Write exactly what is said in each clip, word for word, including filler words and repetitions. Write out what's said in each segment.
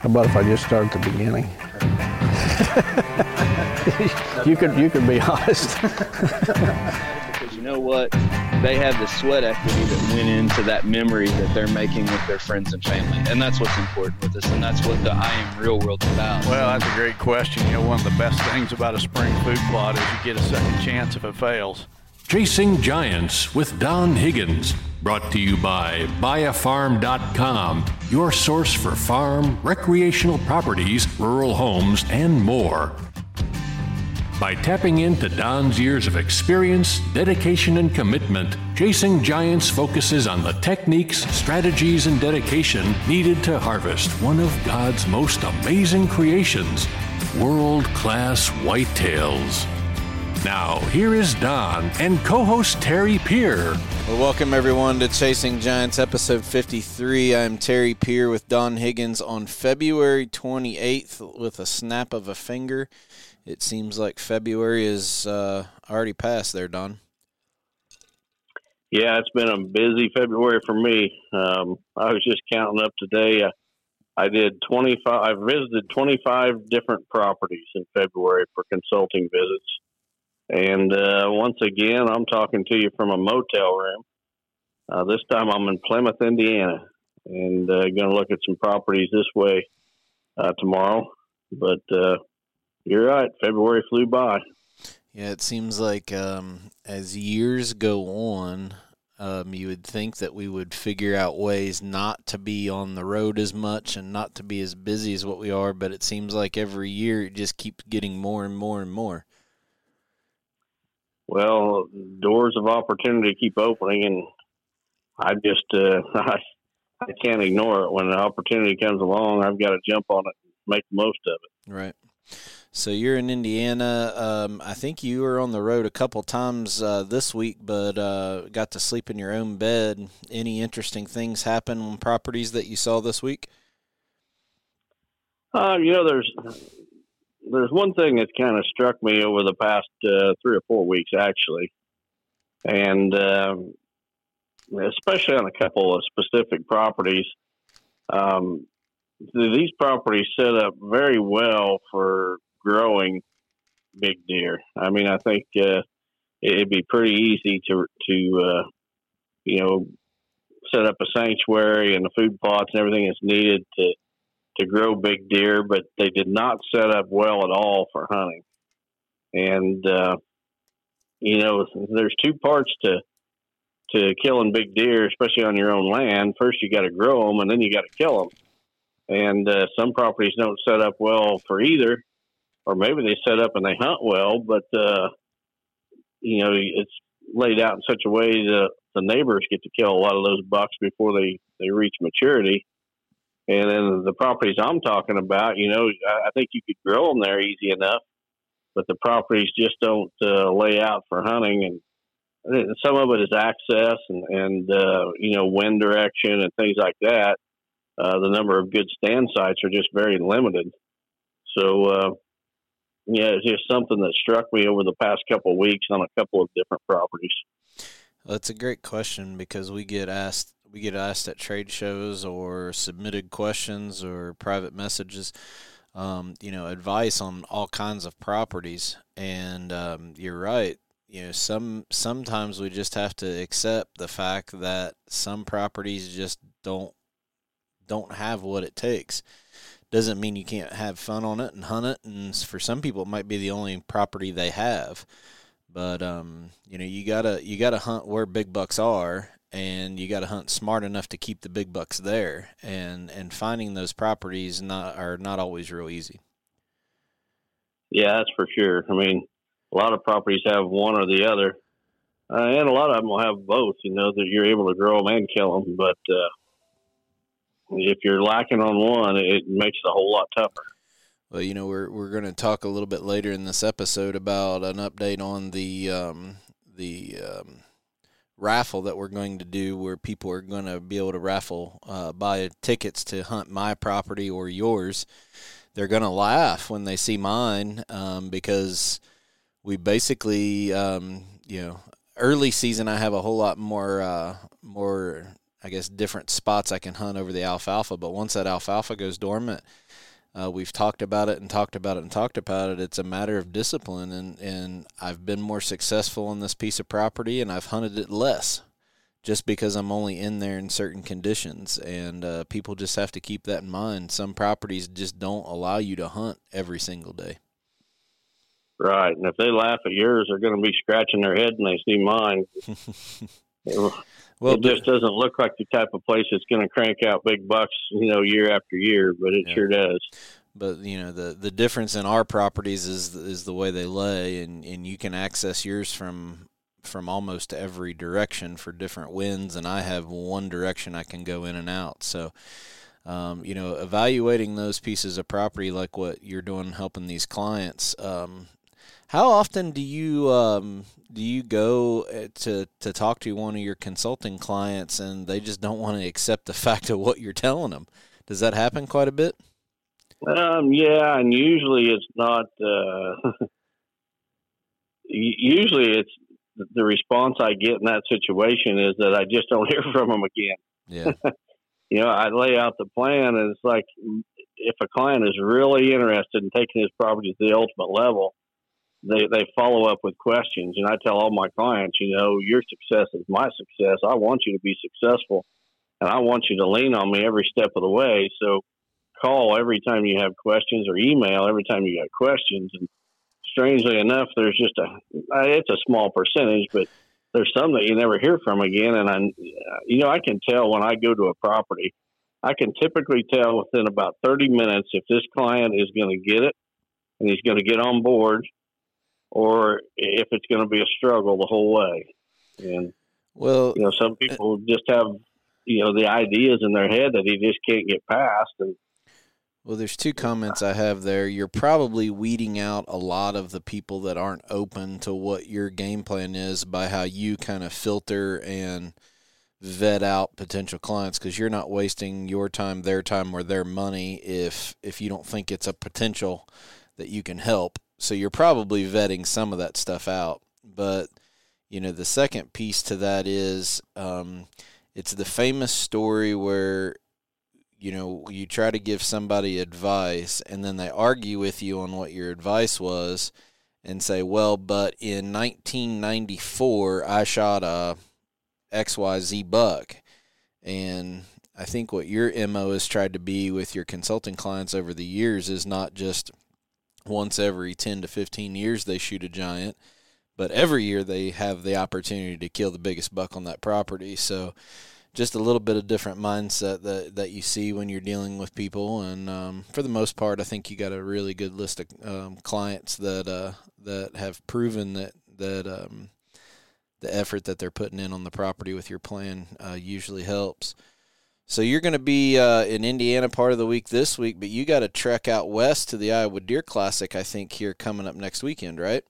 How about if I just start at the beginning? you could you could be honest. Because you know what? They have the sweat equity that went into that memory that they're making with their friends and family. And that's what's important with us, and that's what the I Am Real World's about. Well, that's a great question. You know, one of the best things about a spring food plot is you get a second chance if it fails. Chasing Giants with Don Higgins. Brought to you by buy a farm dot com, your source for farm, recreational properties, rural homes, and more. By tapping into Don's years of experience, dedication, and commitment, Chasing Giants focuses on the techniques, strategies, and dedication needed to harvest one of God's most amazing creations, world-class whitetails. Now, here is Don and co-host Terry Peer. Well, welcome everyone to Chasing Giants, episode fifty-three. I'm Terry Peer with Don Higgins on February twenty-eighth with a snap of a finger. It seems like February is uh, already past there, Don. Yeah, it's been a busy February for me. Um, I was just counting up today. I, I did twenty-five. I visited twenty-five different properties in February for consulting visits. And uh, once again, I'm talking to you from a motel room. Uh, this time I'm in Plymouth, Indiana, and uh, going to look at some properties this way uh, tomorrow. But uh, you're right, February flew by. Yeah, it seems like um, as years go on, um, you would think that we would figure out ways not to be on the road as much and not to be as busy as what we are. But it seems like every year it just keeps getting more and more and more. Well, doors of opportunity keep opening, and I just uh, I, I can't ignore it. When an opportunity comes along, I've got to jump on it and make the most of it. Right. So you're in Indiana. Um, I think you were on the road a couple times uh, this week, but uh, got to sleep in your own bed. Any interesting things happen on properties that you saw this week? Uh, you know, there's there's one thing that's kind of struck me over the past uh, three or four weeks, actually, and um, especially on a couple of specific properties. Um, these properties set up very well for growing big deer. I mean, I think uh, it'd be pretty easy to to uh, you know set up a sanctuary and the food plots and everything that's needed to to grow big deer, but they did not set up well at all for hunting. And uh, you know, there's two parts to to killing big deer, especially on your own land. First, you got to grow them, and then you got to kill them. And uh, some properties don't set up well for either, or maybe they set up and they hunt well, but uh, you know, it's laid out in such a way that the neighbors get to kill a lot of those bucks before they, they reach maturity. And then the properties I'm talking about, you know, I think you could grow them there easy enough, but the properties just don't uh, lay out for hunting. And some of it is access and, and uh, you know, wind direction and things like that. Uh, the number of good stand sites are just very limited. So, uh, yeah, it's just something that struck me over the past couple of weeks on a couple of different properties. Well, that's a great question because we get asked we get asked at trade shows or submitted questions or private messages, um, you know, advice on all kinds of properties. And um, you're right. You know, some sometimes we just have to accept the fact that some properties just don't don't have what it takes. Doesn't mean you can't have fun on it and hunt it, and for some people it might be the only property they have. But um, you know, you gotta you gotta hunt where big bucks are, and you gotta hunt smart enough to keep the big bucks there. And and finding those properties not are not always real easy. Yeah, that's for sure. I mean, a lot of properties have one or the other, uh, and a lot of them will have both. You know, that you're able to grow them and kill them, but uh, if you're lacking on one, it makes it a whole lot tougher. Well, you know, we're we're going to talk a little bit later in this episode about an update on the um, the um, raffle that we're going to do, where people are going to be able to raffle, uh, buy tickets to hunt my property or yours. They're going to laugh when they see mine um, because we basically, um, you know, early season I have a whole lot more uh, more. I guess, different spots I can hunt over the alfalfa. But once that alfalfa goes dormant, uh, we've talked about it and talked about it and talked about it. It's a matter of discipline, and, and I've been more successful on this piece of property, and I've hunted it less just because I'm only in there in certain conditions. And uh, people just have to keep that in mind. Some properties just don't allow you to hunt every single day. Right, and if they laugh at yours, they're going to be scratching their head when they see mine. it, well, it just doesn't look like the type of place that's going to crank out big bucks, you know, year after year, but it yeah. sure does. But you know, the the difference in our properties is is the way they lay, and, and you can access yours from from almost every direction for different winds, and I have one direction I can go in and out. So. Um, you know, evaluating those pieces of property like what you're doing, helping these clients. Um, how often do you um, do you go to to talk to one of your consulting clients and they just don't want to accept the fact of what you're telling them? Does that happen quite a bit? Um, yeah, and usually it's not. Uh, usually, it's the response I get in that situation is that I just don't hear from them again. Yeah. You know, I lay out the plan, and it's like if a client is really interested in taking his property to the ultimate level, they, they follow up with questions. And I tell all my clients, you know, your success is my success. I want you to be successful, and I want you to lean on me every step of the way. So call every time you have questions or email every time you got questions. And strangely enough, there's just a – it's a small percentage, but – there's some that you never hear from again. And I, you know, I can tell when I go to a property, I can typically tell within about thirty minutes if this client is going to get it and he's going to get on board, or if it's going to be a struggle the whole way. And, well, you know, some people just have, you know, the ideas in their head that he just can't get past. And, Well, there's two comments I have there. You're probably weeding out a lot of the people that aren't open to what your game plan is by how you kind of filter and vet out potential clients, because you're not wasting your time, their time, or their money if if you don't think it's a potential that you can help. So you're probably vetting some of that stuff out. But, you know, the second piece to that is um, it's the famous story where – you know, you try to give somebody advice and then they argue with you on what your advice was and say, well, but in nineteen ninety-four, I shot a X Y Z buck. And I think what your M O has tried to be with your consulting clients over the years is not just once every ten to fifteen years they shoot a giant, but every year they have the opportunity to kill the biggest buck on that property. So, just a little bit of different mindset that, that you see when you're dealing with people. And um, for the most part, I think you got a really good list of um, clients that uh, that have proven that, that um, the effort that they're putting in on the property with your plan uh, usually helps. So you're going to be uh, in Indiana part of the week this week, but you got to trek out west to the Iowa Deer Classic, I think, here coming up next weekend, right?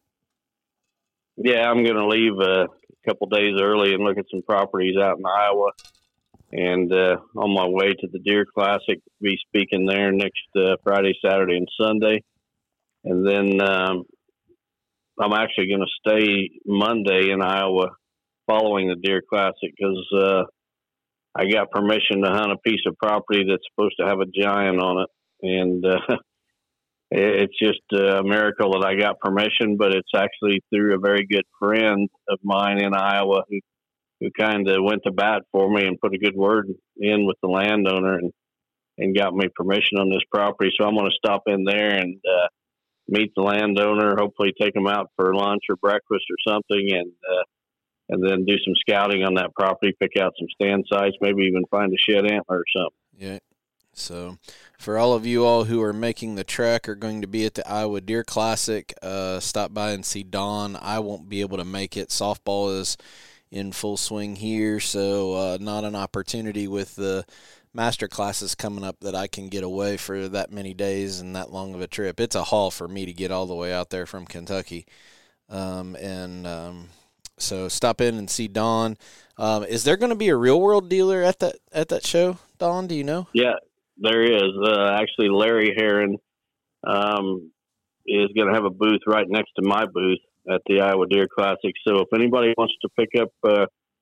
Yeah, I'm going to leave a couple days early and look at some properties out in Iowa. And uh, on my way to the Deer Classic, be speaking there next uh, Friday, Saturday, and Sunday. And then um, I'm actually going to stay Monday in Iowa following the Deer Classic because uh, I got permission to hunt a piece of property that's supposed to have a giant on it. And uh, it's just a miracle that I got permission, but it's actually through a very good friend of mine in Iowa who who kind of went to bat for me and put a good word in with the landowner and, and got me permission on this property. So I'm going to stop in there and uh, meet the landowner, hopefully take him out for lunch or breakfast or something, and uh, and then do some scouting on that property, pick out some stand sites, maybe even find a shed antler or something. Yeah. So for all of you all who are making the trek or going to be at the Iowa Deer Classic, uh, stop by and see Don. I won't be able to make it. Softball is in full swing here, so uh, not an opportunity with the master classes coming up that I can get away for that many days and that long of a trip. It's a haul for me to get all the way out there from Kentucky. Um, and um, so stop in and see Don. Um, is there going to be a real world dealer at that at that show, Don? Do you know? Yeah, there is. Uh, actually, Larry Heron um, is going to have a booth right next to my booth at the Iowa Deer Classic. So if anybody wants to pick up uh,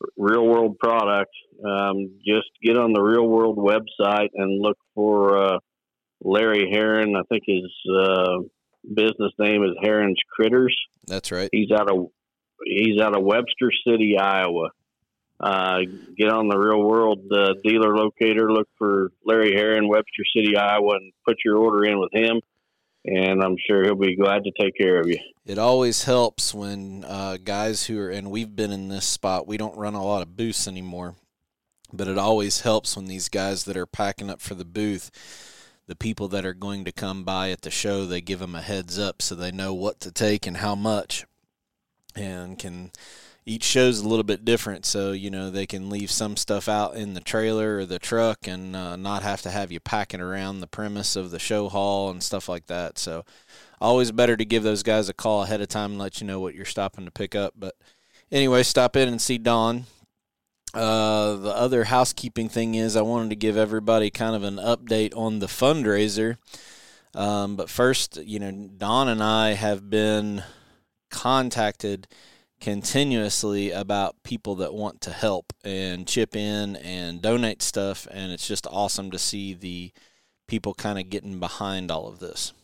real world product, um, just get on the Real World website and look for uh, Larry Heron. I think his uh, business name is Heron's Critters. That's right. He's out of he's out of Webster City, Iowa. Uh, get on the Real World uh, dealer locator, look for Larry Heron, Webster City, Iowa, and put your order in with him. And I'm sure he'll be glad to take care of you. It always helps when uh, guys who are, and we've been in this spot, we don't run a lot of booths anymore, but it always helps when these guys that are packing up for the booth, the people that are going to come by at the show, they give them a heads up so they know what to take and how much, and can, each show's a little bit different, so, you know, they can leave some stuff out in the trailer or the truck and uh, not have to have you packing around the premise of the show hall and stuff like that. So always better to give those guys a call ahead of time and let you know what you're stopping to pick up. But anyway, stop in and see Don. Uh, the other housekeeping thing is I wanted to give everybody kind of an update on the fundraiser. Um, but first, you know, Don and I have been contacted continuously about people that want to help and chip in and donate stuff, and it's just awesome to see the people kind of getting behind all of this.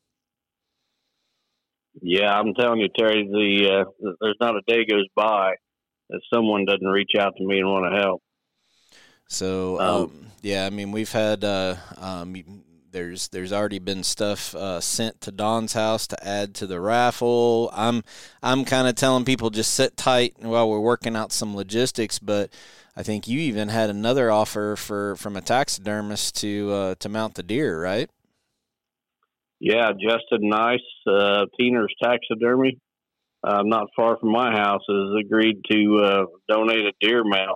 Yeah, I'm telling you, Terry, the uh, there's not a day goes by that someone doesn't reach out to me and want to help. So, um, um, yeah, I mean, we've had uh, um, There's there's already been stuff uh, sent to Don's house to add to the raffle. I'm I'm kind of telling people just sit tight while we're working out some logistics. But I think you even had another offer for from a taxidermist to uh, to mount the deer, right? Yeah, Justin Nice, uh, Teener's Taxidermy, uh, not far from my house, has agreed to uh, donate a deer mount.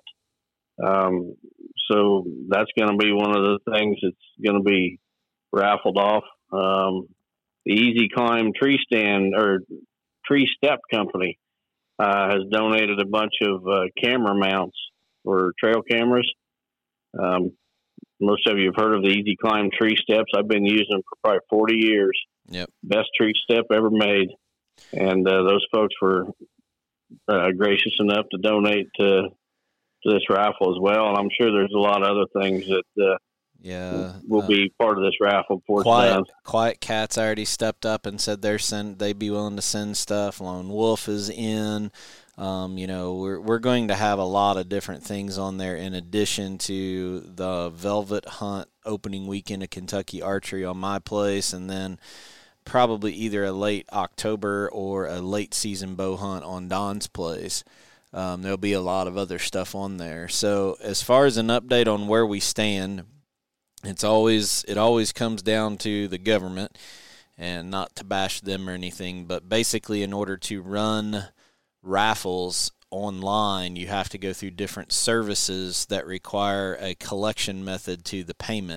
Um, so that's going to be one of the things that's going to be raffled off. Um, the Easy Climb Tree Stand or Tree Step Company uh, has donated a bunch of uh, camera mounts for trail cameras. Um, most of you have heard of the Easy Climb Tree Steps. I've been using them for probably forty years. Yep. Best tree step ever made. And uh, those folks were uh, gracious enough to donate to, to this raffle as well. And I'm sure there's a lot of other things that uh, Yeah, will uh, be part of this raffle before Quiet, it's done. Quiet Cat's already stepped up and said they're send they'd be willing to send stuff. Lone Wolf is in. Um, you know, we're we're going to have a lot of different things on there in addition to the Velvet Hunt opening weekend of Kentucky Archery on my place, and then probably either a late October or a late season bow hunt on Don's place. Um, there'll be a lot of other stuff on there. So as far as an update on where we stand, It's always it always comes down to the government, and not to bash them or anything, but basically in order to run raffles online, you have to go through different services that require a collection method to the payment,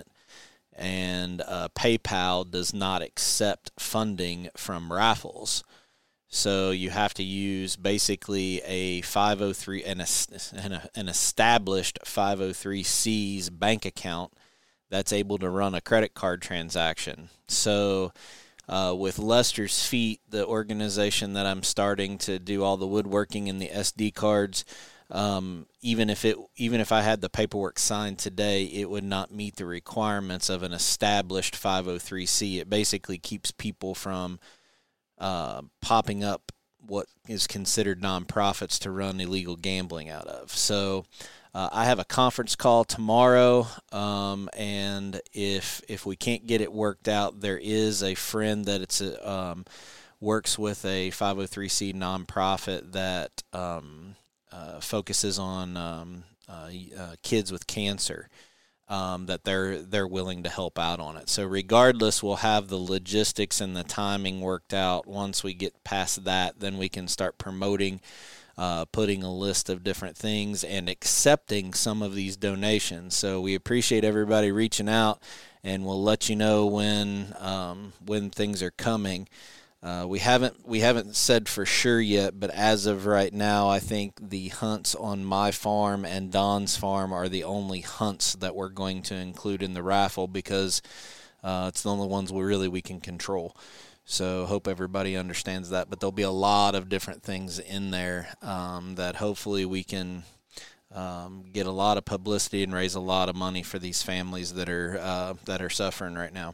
and uh, PayPal does not accept funding from raffles. So you have to use basically a five oh three an, an established five oh three C's bank account that's able to run a credit card transaction. So uh, with Lester's Feet, the organization that I'm starting to do all the woodworking and the S D cards, um, even if it even if I had the paperwork signed today, it would not meet the requirements of an established five oh three C. It basically keeps people from uh, popping up what is considered nonprofits to run illegal gambling out of. So Uh, I have a conference call tomorrow, um, and if if we can't get it worked out, there is a friend that it's a, um, works with a five oh three C nonprofit that um, uh, focuses on um, uh, uh, kids with cancer, um, that they're they're willing to help out on it. So regardless, we'll have the logistics and the timing worked out. Once we get past that, then we can start promoting, Uh, putting a list of different things and accepting some of these donations. So we appreciate everybody reaching out, and we'll let you know when um, when things are coming. Uh, we haven't we haven't said for sure yet, but as of right now, I think the hunts on my farm and Don's farm are the only hunts that we're going to include in the raffle, because uh, it's the only ones we really we can control. So hope everybody understands that. But there'll be a lot of different things in there um, that hopefully we can um, get a lot of publicity and raise a lot of money for these families that are uh, that are suffering right now.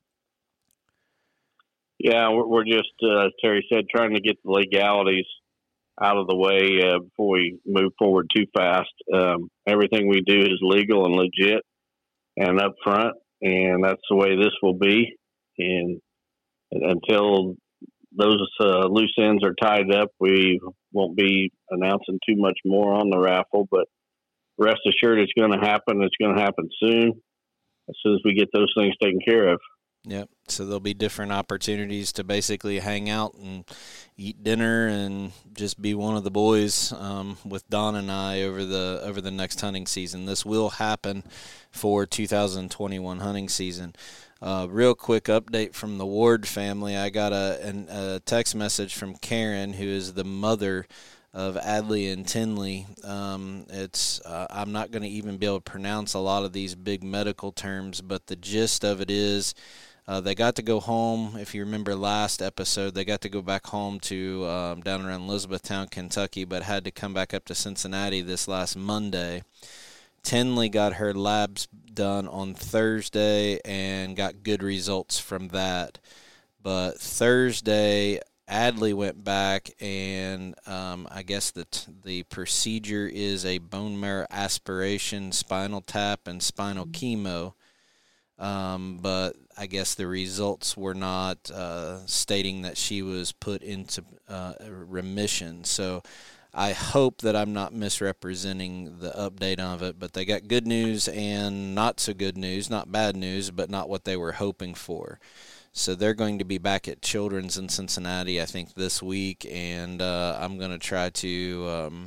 Yeah, we're, we're just, uh, as Terry said, trying to get the legalities out of the way uh, before we move forward too fast. Um, everything we do is legal and legit and upfront, and that's the way this will be. And, and until those uh, loose ends are tied up, we won't be announcing too much more on the raffle. But rest assured, it's going to happen. It's going to happen soon, as soon as we get those things taken care of. Yep. So there'll be different opportunities to basically hang out and eat dinner and just be one of the boys um, with Don and I over the over the next hunting season. This will happen for two thousand twenty-one hunting season. Uh, real quick update from the Ward family. I got a, an, a text message from Karen, who is the mother of Adley and Tinley. Um, it's uh, I'm not going to even be able to pronounce a lot of these big medical terms, but the gist of it is uh, they got to go home. If you remember last episode, they got to go back home to um, down around Elizabethtown, Kentucky, but had to come back up to Cincinnati this last Monday. Tinley got her labs done on Thursday and got good results from that. But Thursday, Adley went back, and um, I guess the t- the procedure is a bone marrow aspiration, spinal tap, and spinal chemo. Um, but I guess the results were not uh, stating that she was put into uh, remission. So I hope that I'm not misrepresenting the update of it, but they got good news and not so good news, not bad news, but not what they were hoping for. So they're going to be back at Children's in Cincinnati, I think, this week, and uh, I'm going to try to um,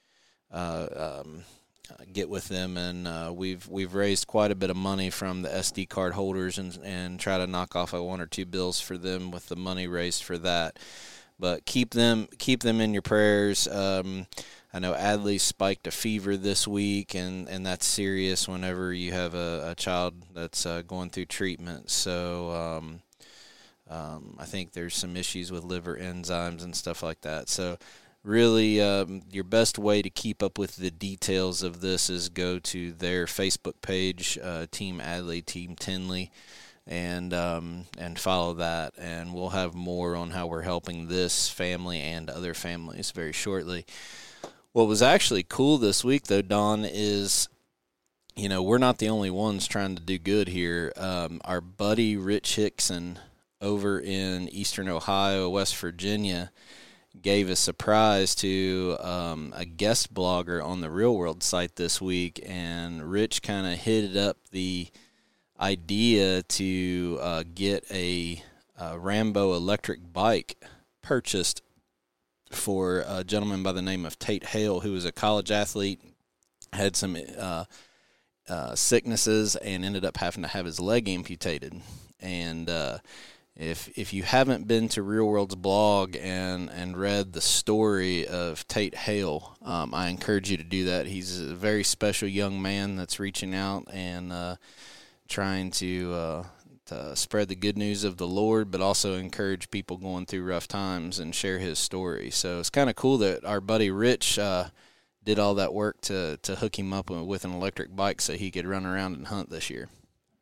uh, um, get with them. And uh, we've we've raised quite a bit of money from the S D card holders and and try to knock off a one or two bills for them with the money raised for that. But keep them keep them in your prayers. Um, I know Adley spiked a fever this week, and, and that's serious whenever you have a, a child that's uh, going through treatment. So um, um, I think there's some issues with liver enzymes and stuff like that. So really, um, your best way to keep up with the details of this is go to their Facebook page, uh, Team Adley, Team Tinley, and um, and follow that. And we'll have more on how we're helping this family and other families very shortly. What was actually cool this week, though, Don, is, you know, we're not the only ones trying to do good here. Um, our buddy Rich Hickson over in Eastern Ohio, West Virginia, gave a surprise to um, a guest blogger on the Real World site this week, and Rich kind of hit up the idea to uh, get a, a Rambo electric bike purchased for a gentleman by the name of Tate Hale, who was a college athlete, had some uh, uh, sicknesses, and ended up having to have his leg amputated. And uh, if if you haven't been to Real World's blog and, and read the story of Tate Hale, um, I encourage you to do that. He's a very special young man that's reaching out and uh, trying to, uh, to spread the good news of the Lord, but also encourage people going through rough times and share his story. So it's kind of cool that our buddy Rich uh, did all that work to, to hook him up with an electric bike so he could run around and hunt this year.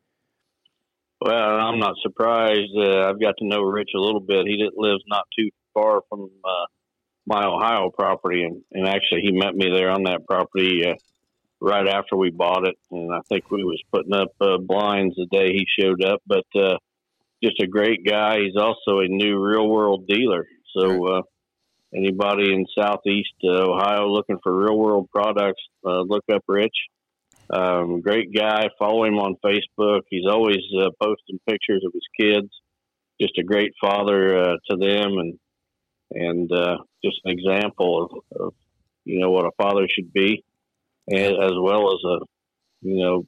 Well, I'm not surprised. Uh, I've got to know Rich a little bit. He didn't live not too far from uh, my Ohio property, and, and actually he met me there on that property uh, right after we bought it, and I think we was putting up uh, blinds the day he showed up. But uh, just a great guy. He's also a new Real World dealer. So uh, anybody in Southeast uh, Ohio looking for Real World products, uh, look up Rich. Um, great guy. Follow him on Facebook. He's always uh, posting pictures of his kids. Just a great father uh, to them, and and uh, just an example of, of you know what a father should be, and as well as a you know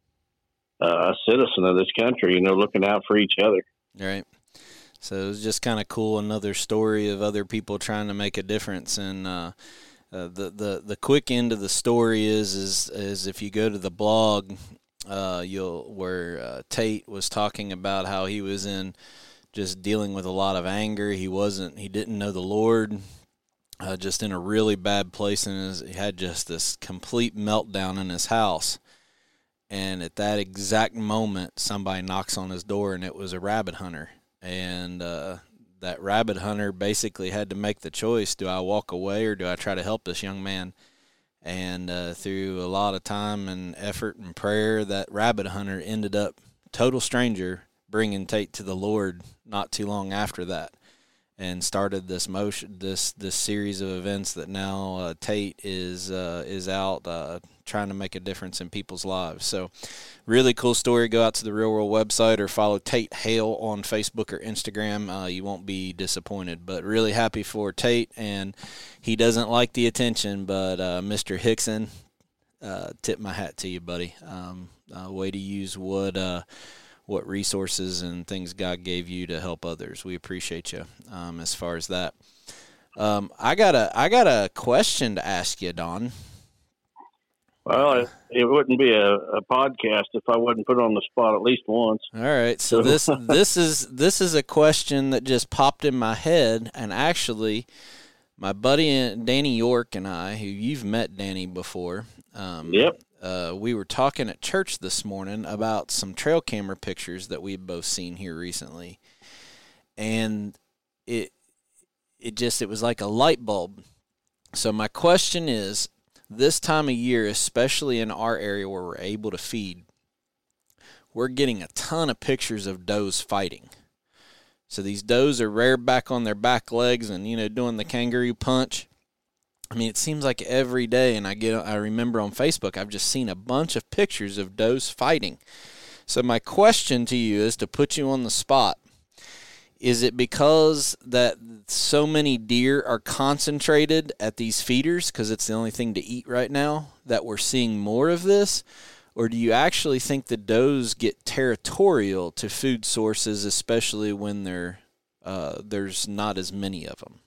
a citizen of this country. You know, looking out for each other. Right. So it was just kind of cool. Another story of other people trying to make a difference. And uh, uh, the, the the quick end of the story is is is if you go to the blog, uh, you'll where uh, Tate was talking about how he was in just dealing with a lot of anger. He wasn't. He didn't know the Lord. uh, just in a really bad place, and his, he had just this complete meltdown in his house. And at that exact moment, somebody knocks on his door, and it was a rabbit hunter. And uh, that rabbit hunter basically had to make the choice: do I walk away or do I try to help this young man? And uh, through a lot of time and effort and prayer, that rabbit hunter ended up, total stranger, bringing Tate to the Lord not too long after that, and started this motion, this this series of events that now uh, Tate is uh, is out uh, trying to make a difference in people's lives. So, really cool story. Go out to the Real World website or follow Tate Hale on Facebook or Instagram. Uh, you won't be disappointed. But really happy for Tate, and he doesn't like the attention. But uh, Mister Hickson, uh, tip my hat to you, buddy. Um, uh, way to use what. Uh, what resources and things God gave you to help others. We appreciate you um, as far as that. Um, I got a I got a question to ask you, Don. Well, it, it wouldn't be a, a podcast if I wasn't put on the spot at least once. All right, so this this is this is a question that just popped in my head, and actually, my buddy Danny York and I, who you've met Danny before, um, yep. Uh, we were talking at church this morning about some trail camera pictures that we've both seen here recently, and it it just it was like a light bulb. So my question is, this time of year, especially in our area where we're able to feed, we're getting a ton of pictures of does fighting. So these does are reared back on their back legs and, you know, doing the kangaroo punch. I mean, it seems like every day, and I get I remember on Facebook, I've just seen a bunch of pictures of does fighting. So my question to you is, to put you on the spot, is it because that so many deer are concentrated at these feeders because it's the only thing to eat right now that we're seeing more of this? Or do you actually think the does get territorial to food sources, especially when they're, uh, there's not as many of them?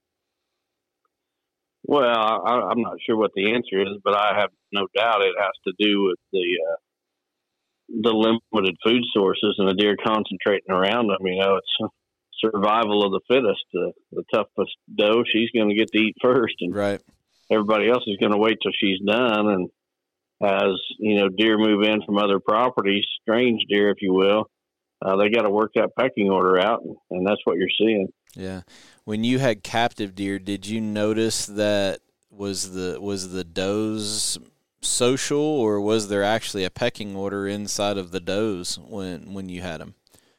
Well, I, I'm not sure what the answer is, but I have no doubt it has to do with the uh, the limited food sources and the deer concentrating around them. You know, it's survival of the fittest. Uh, the toughest doe, she's going to get to eat first, and right. everybody else is going to wait till she's done. And as you know, deer move in from other properties, strange deer, if you will, uh, they got to work that pecking order out, and, and that's what you're seeing. Yeah. When you had captive deer, did you notice that was the was the does social, or was there actually a pecking order inside of the does when when you had them?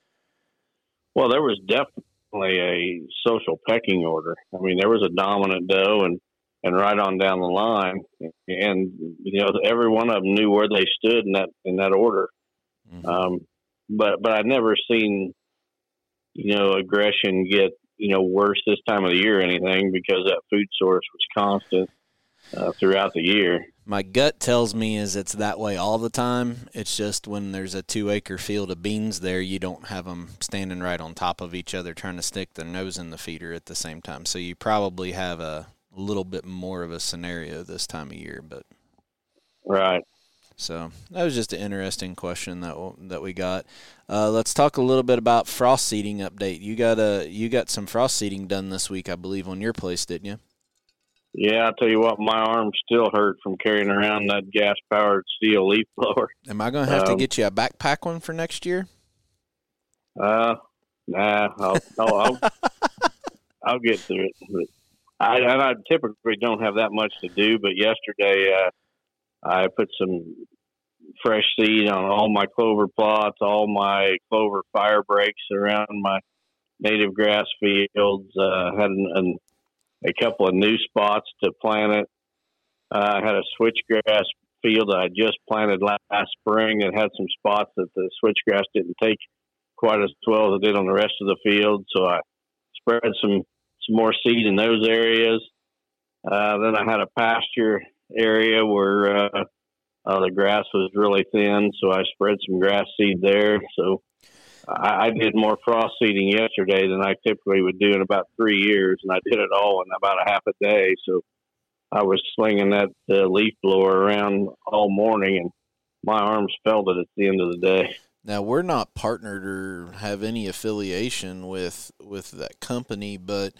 Well, there was definitely a social pecking order. I mean, there was a dominant doe, and, and right on down the line, and you know, every one of them knew where they stood in that in that order. Mm-hmm. Um, but but I've never seen, you know, aggression get, you know, worse this time of the year or anything, because that food source was constant uh, throughout the year. My gut tells me is it's that way all the time. It's just when there's a two-acre field of beans there, you don't have them standing right on top of each other trying to stick their nose in the feeder at the same time. So you probably have a little bit more of a scenario this time of year. But right. So that was just an interesting question that that we got. Uh, let's talk a little bit about frost seeding update. You got a you got some frost seeding done this week, I believe, on your place, didn't you? Yeah, I'll tell you what, my arms still hurt from carrying around that gas-powered steel leaf blower. Am I going to have um, to get you a backpack one for next year? Uh, nah, I'll I'll, I'll, I'll get through it. But I, and I typically don't have that much to do, but yesterday uh, I put some fresh seed on all my clover plots, all my clover fire breaks around my native grass fields. Uh, had an, an, a couple of new spots to plant it. Uh, I had a switchgrass field that I just planted last spring that had some spots that the switchgrass didn't take quite as well as it did on the rest of the field. So I spread some, some more seed in those areas. Uh, then I had a pasture area where uh, uh, the grass was really thin, so I spread some grass seed there. So I, I did more frost seeding yesterday than I typically would do in about three years, and I did it all in about a half a day. So I was slinging that uh, leaf blower around all morning, and my arms felt it at the end of the day. Now, we're not partnered or have any affiliation with with that company, but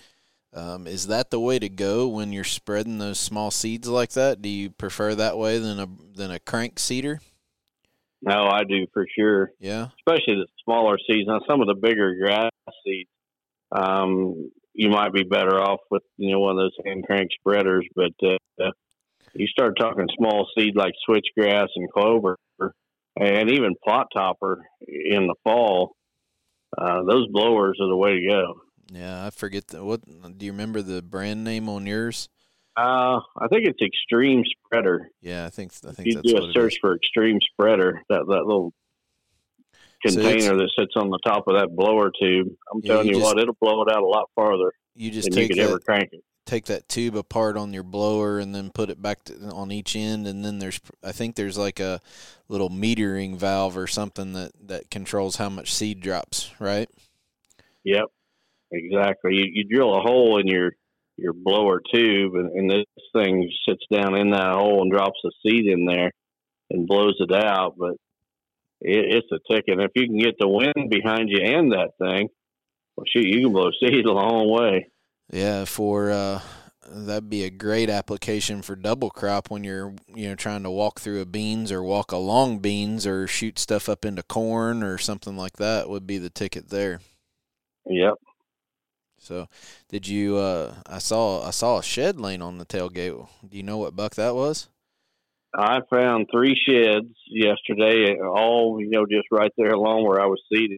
Um, is that the way to go when you're spreading those small seeds like that? Do you prefer that way than a than a crank seeder? No, I do for sure. Yeah, especially the smaller seeds. Now, some of the bigger grass seeds, um, you might be better off with you know one of those hand crank spreaders. But uh, you start talking small seed like switchgrass and clover, and even plot topper in the fall. Uh, those blowers are the way to go. Yeah, I forget the, what. Do you remember the brand name on yours? Uh, I think it's Extreme Spreader. Yeah, I think I think you that's do what a it search is. for Extreme Spreader. That that little container that sits on the top of that blower tube. I'm Yeah, telling you you, just- what, it'll blow it out a lot farther You just than you take could that, ever crank it. take that tube apart on your blower and then put it back to, on each end, and then there's I think there's like a little metering valve or something that, that controls how much seed drops, right? Yep, exactly. You, you drill a hole in your your blower tube, and, and this thing sits down in that hole and drops the seed in there and blows it out. But it, it's a ticket. And if you can get the wind behind you and that thing, well, shoot, you can blow seed a long way. Yeah, for uh, that'd be a great application for double crop when you're you know trying to walk through a beans or walk along beans or shoot stuff up into corn or something like that would be the ticket there. Yep. So, did you? Uh, I saw I saw a shed laying on the tailgate. Do you know what buck that was? I found three sheds yesterday, all you know, just right there along where I was seeding.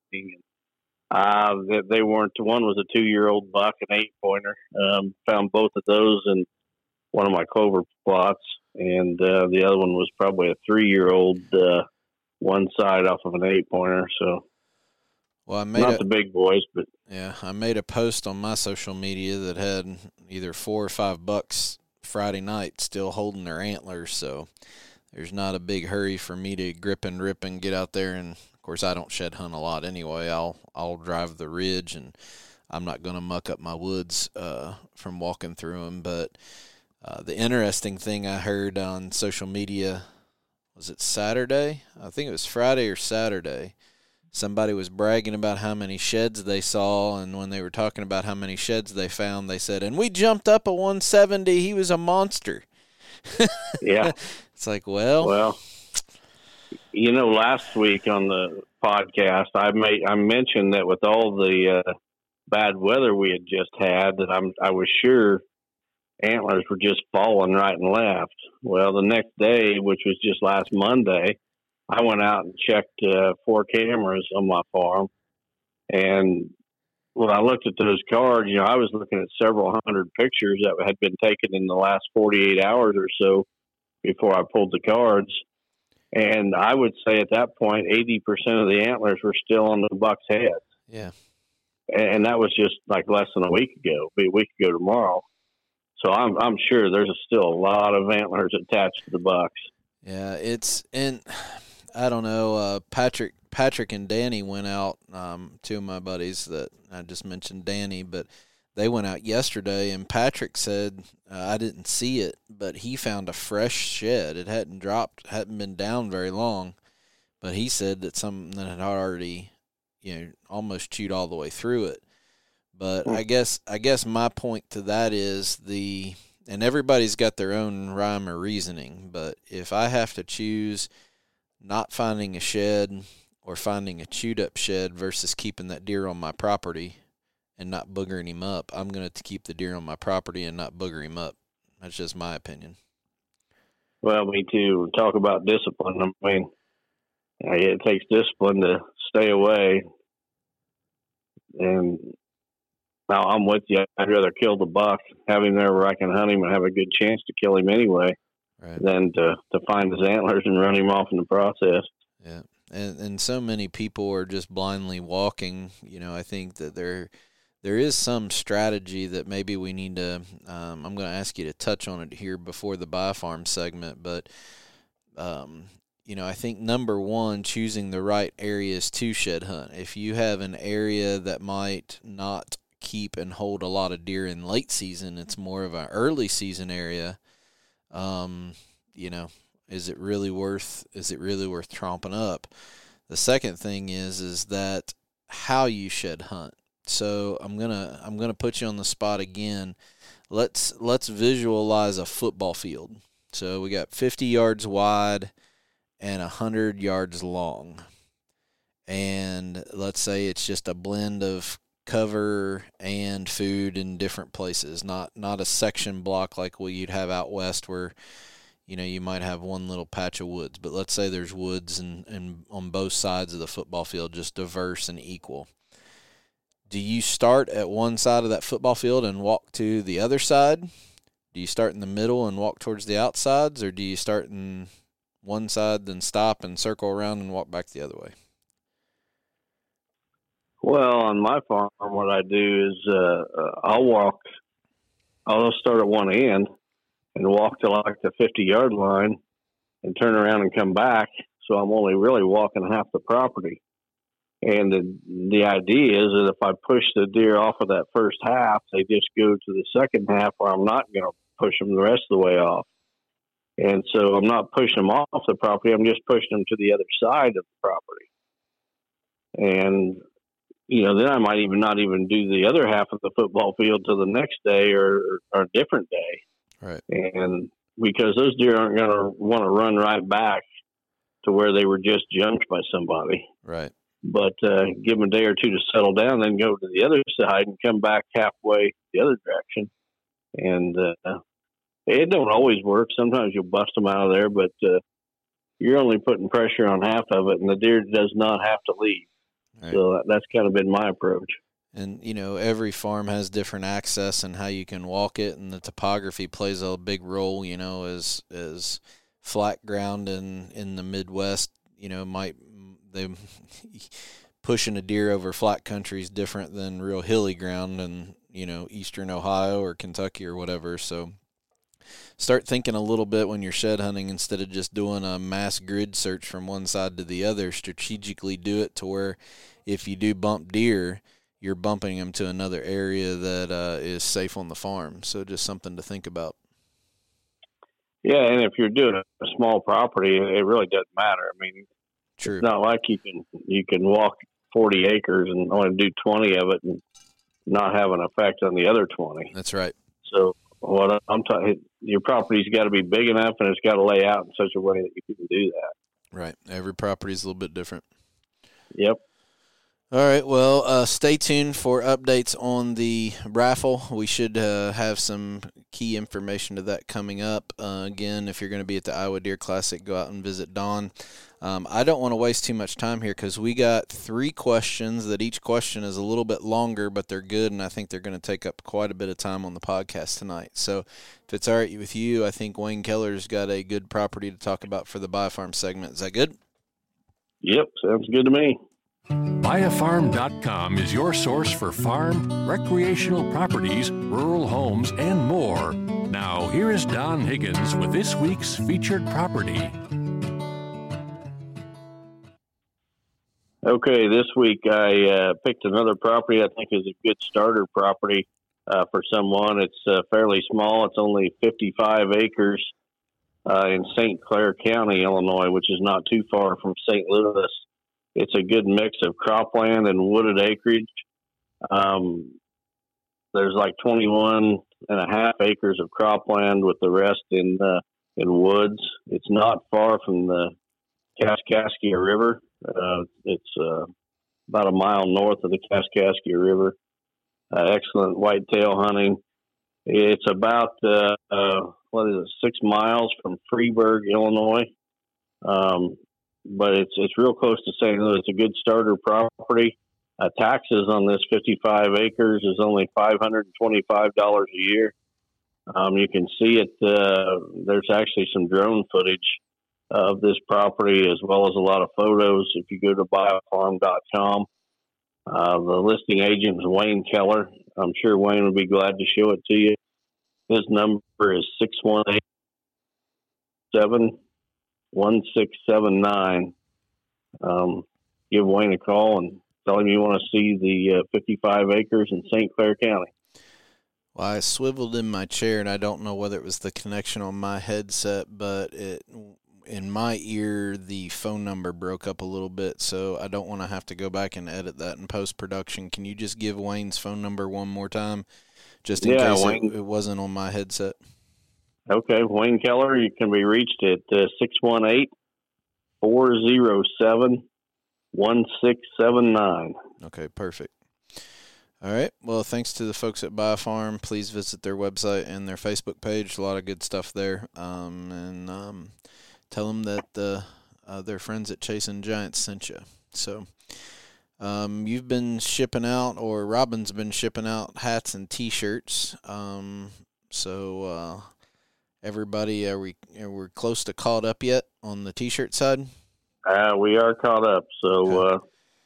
Uh, they, they weren't. One was a two-year-old buck, an eight-pointer. Um, found both of those in one of my clover plots, and uh, the other one was probably a three-year-old. Uh, one side off of an eight-pointer. So, well, I made not a, the big boys, but yeah, I made a post on my social media that had either four or five bucks Friday night still holding their antlers. So, there's not a big hurry for me to grip and rip and get out there. And of course, I don't shed hunt a lot anyway. I'll I'll drive the ridge, and I'm not going to muck up my woods uh, from walking through them. But uh, the interesting thing I heard on social media, was it Saturday? I think it was Friday or Saturday. Somebody was bragging about how many sheds they saw, and when they were talking about how many sheds they found, they said, and we jumped up a one seventy. He was a monster. yeah. It's like, well, Well, you know, last week on the podcast, I made I mentioned that with all the uh, bad weather we had just had, that I'm I was sure antlers were just falling right and left. Well, the next day, which was just last Monday, I went out and checked uh, four cameras on my farm, and when I looked at those cards, you know, I was looking at several hundred pictures that had been taken in the last forty-eight hours or so before I pulled the cards. And I would say at that point, eighty percent of the antlers were still on the buck's head. yeah. And that was just like less than a week ago, be a week ago tomorrow. So I'm I'm sure there's still a lot of antlers attached to the bucks. Yeah, it's and I don't know. Uh, Patrick, Patrick and Danny went out. Um, two of my buddies that I just mentioned, Danny, but they went out yesterday. And Patrick said uh, I didn't see it, but he found a fresh shed. It hadn't dropped, hadn't been down very long, but he said that something that had already, you know, almost chewed all the way through it. But I guess I guess my point to that is the, and everybody's got their own rhyme or reasoning, but if I have to choose not finding a shed or finding a chewed up shed versus keeping that deer on my property and not boogering him up, I'm going to keep the deer on my property and not booger him up. That's just my opinion. Well, me too. Talk about discipline. I mean, it takes discipline to stay away. And now I'm with you. I'd rather kill the buck, have him there where I can hunt him and have a good chance to kill him anyway, Right. than to, to find his antlers and run him off in the process. Yeah. And and so many people are just blindly walking. You know, I think that there there is some strategy that maybe we need to, um, I'm going to ask you to touch on it here before the Biofarm segment, but, um, you know, I think number one, choosing the right areas to shed hunt. If you have an area that might not keep and hold a lot of deer in late season, it's more of an early season area, um, you know, is it really worth, is it really worth tromping up? The second thing is, is that how you shed hunt. So I'm gonna I'm gonna put you on the spot again. Let's let's visualize a football field. So we got fifty yards wide and one hundred yards long. And let's say it's just a blend of cover and food in different places, not not a section block like what you'd have out west where, you know, you might have one little patch of woods. But let's say there's woods and, and on both sides of the football field, just diverse and equal. Do you start at one side of that football field and walk to the other side? Do you start in the middle and walk towards the outsides, or do you start in one side, then stop and circle around and walk back the other way? Well, on my farm, what I do is uh, I'll walk, I'll start at one end and walk to like the fifty-yard line and turn around and come back. So I'm only really walking half the property. And the, the idea is that if I push the deer off of that first half, they just go to the second half where I'm not going to push them the rest of the way off. And so I'm not pushing them off the property. I'm just pushing them to the other side of the property. And you know, then I might even not even do the other half of the football field till the next day or, or a different day. Right. And because those deer aren't going to want to run right back to where they were just jumped by somebody. Right. But uh, give them a day or two to settle down, then go to the other side and come back halfway the other direction. And uh, it don't always work. Sometimes you'll bust them out of there, but uh, you're only putting pressure on half of it, and the deer does not have to leave. Right. So that's kind of been my approach. And, you know, every farm has different access and how you can walk it, and the topography plays a big role, you know, as as flat ground in, in the Midwest, you know, might they pushing a deer over flat country is different than real hilly ground in, you know, eastern Ohio or Kentucky or whatever. So start thinking a little bit when you're shed hunting, instead of just doing a mass grid search from one side to the other. Strategically do it to where if you do bump deer, you're bumping them to another area that uh, is safe on the farm. So just something to think about. Yeah, and if you're doing a small property, it really doesn't matter. I mean, True. It's not like you can you can walk forty acres and only do twenty of it and not have an effect on the other twenty. That's right. So what I'm talking, your property's got to be big enough and it's got to lay out in such a way that you can do that. Right. Every property is a little bit different. Yep. All right. Well, uh, stay tuned for updates on the raffle. We should uh, have some key information to that coming up. Uh, again, if you're going to be at the Iowa Deer Classic, go out and visit Don. Um, I don't want to waste too much time here because we got three questions that each question is a little bit longer, but they're good, and I think they're going to take up quite a bit of time on the podcast tonight. So if it's all right with you, I think Wayne Keller's got a good property to talk about for the BioFarm segment. Is that good? Yep, sounds good to me. buy a farm dot com is your source for farm, recreational properties, rural homes, and more. Now, here is Don Higgins with this week's featured property. Okay, this week I uh, picked another property I think is a good starter property uh, for someone. It's uh, fairly small. It's only fifty-five acres uh, in Saint Clair County, Illinois, which is not too far from Saint Louis. It's a good mix of cropland and wooded acreage. Um, there's like twenty-one and a half acres of cropland with the rest in uh, in woods. It's not far from the Kaskaskia River. Uh, it's uh, about a mile north of the Kaskaskia River. Uh, excellent whitetail hunting. It's about uh, uh, what is it, six miles from Freeburg, Illinois. Um, but it's it's real close to Saint Louis. It's a good starter property. Uh, taxes on this fifty-five acres is only five hundred twenty-five dollars a year. Um, you can see it. Uh, there's actually some drone footage of this property, as well as a lot of photos if you go to buy a farm dot com. Uh, the listing agent is Wayne Keller. I'm sure Wayne would be glad to show it to you. His number is six one eight, seven one six seven nine. Um, give Wayne a call and tell him you want to see the uh, fifty-five acres in Saint Clair County. Well, I swiveled in my chair, and I don't know whether it was the connection on my headset, but it in my ear, the phone number broke up a little bit, so I don't want to have to go back and edit that in post-production. Can you just give Wayne's phone number one more time, just in yeah, case Wayne, it, it wasn't on my headset? Okay, Wayne Keller, you can be reached at uh, six one eight, four oh seven, one six seven nine. Okay, perfect. All right. Well, thanks to the folks at BioFarm. Please visit their website and their Facebook page. A lot of good stuff there. Um, and um, tell them that the, uh, their friends at Chasing Giants sent you. So um, you've been shipping out, or Robin's been shipping out hats and T-shirts. Um, so uh, everybody, are we are we close to caught up yet on the T-shirt side? Uh, we are caught up. So. Okay. Uh,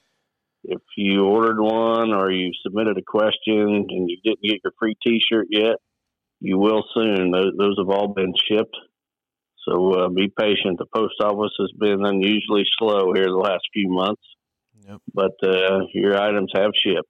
If you ordered one or you submitted a question and you didn't get your free T-shirt yet, you will soon. Those, those have all been shipped. So uh, be patient. The post office has been unusually slow here the last few months. Yep. But uh, your items have shipped.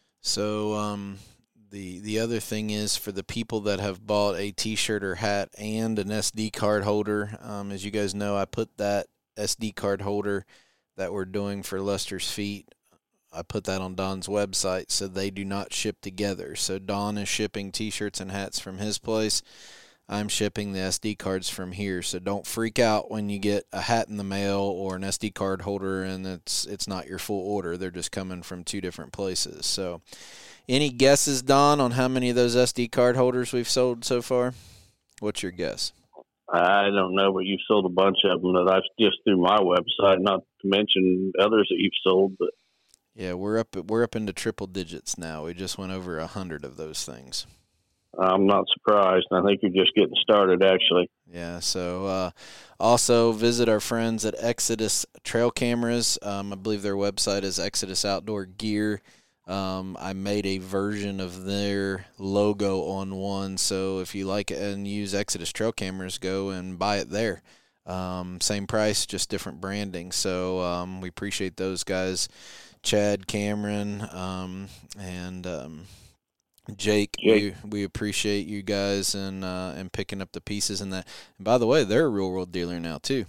So um, the the other thing is, for the people that have bought a T-shirt or hat and an S D card holder, um, as you guys know, I put that S D card holder that we're doing for Lester's Feet, I put that on Don's website, so they do not ship together. So Don is shipping T-shirts and hats from his place. I'm shipping the S D cards from here. So don't freak out when you get a hat in the mail or an S D card holder and it's it's not your full order. They're just coming from two different places. So any guesses, Don, on how many of those S D card holders we've sold so far? What's your guess? I don't know, but you've sold a bunch of them that I've just through my website, not to mention others that you've sold, but yeah, we're up we're up into triple digits now. We just went over a hundred of those things. I'm not surprised. I think you're just getting started, actually. Yeah. So, uh, also visit our friends at Exodus Trail Cameras. Um, I believe their website is Exodus Outdoor Gear. Um, I made a version of their logo on one, so if you like it and use Exodus Trail Cameras, go and buy it there. Um, same price, just different branding. So um, we appreciate those guys. Chad, Cameron, um, and um, Jake, Jake. We, we appreciate you guys and uh, and picking up the pieces in that. And by the way, they're a Real World dealer now too.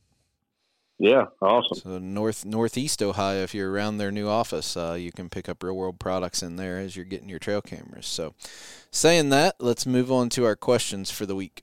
Yeah, awesome. So north northeast Ohio, if you're around their new office, uh, you can pick up Real World products in there as you're getting your trail cameras. So, saying that, let's move on to our questions for the week.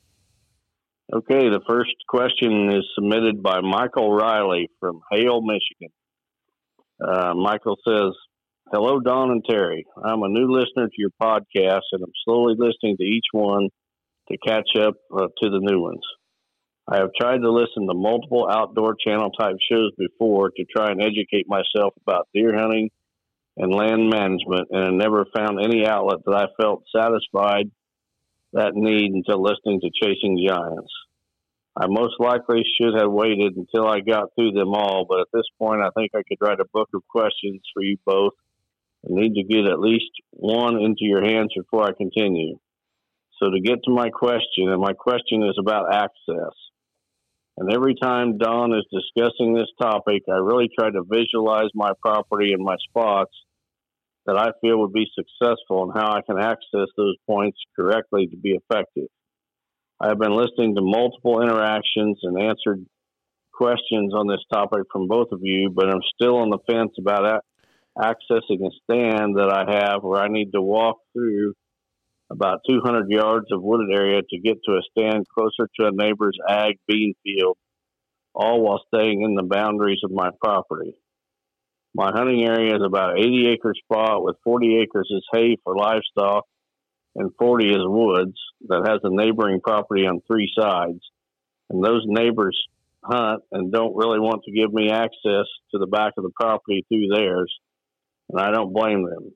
Okay, the first question is submitted by Michael Riley from Hale, Michigan. Uh, Michael says, "Hello, Don and Terry. I'm a new listener to your podcast, and I'm slowly listening to each one to catch up uh, to the new ones. I have tried to listen to multiple outdoor channel type shows before to try and educate myself about deer hunting and land management, and I never found any outlet that I felt satisfied that need until listening to Chasing Giants. I most likely should have waited until I got through them all, but at this point I think I could write a book of questions for you both and need to get at least one into your hands before I continue. So to get to my question, and my question is about access. And every time Don is discussing this topic, I really try to visualize my property and my spots that I feel would be successful and how I can access those points correctly to be effective. I have been listening to multiple interactions and answered questions on this topic from both of you, but I'm still on the fence about a- accessing a stand that I have where I need to walk through about two hundred yards of wooded area to get to a stand closer to a neighbor's ag bean field, all while staying in the boundaries of my property. My hunting area is about an eighty acre spot with forty acres as hay for livestock and forty is woods that has a neighboring property on three sides. And those neighbors hunt and don't really want to give me access to the back of the property through theirs, and I don't blame them.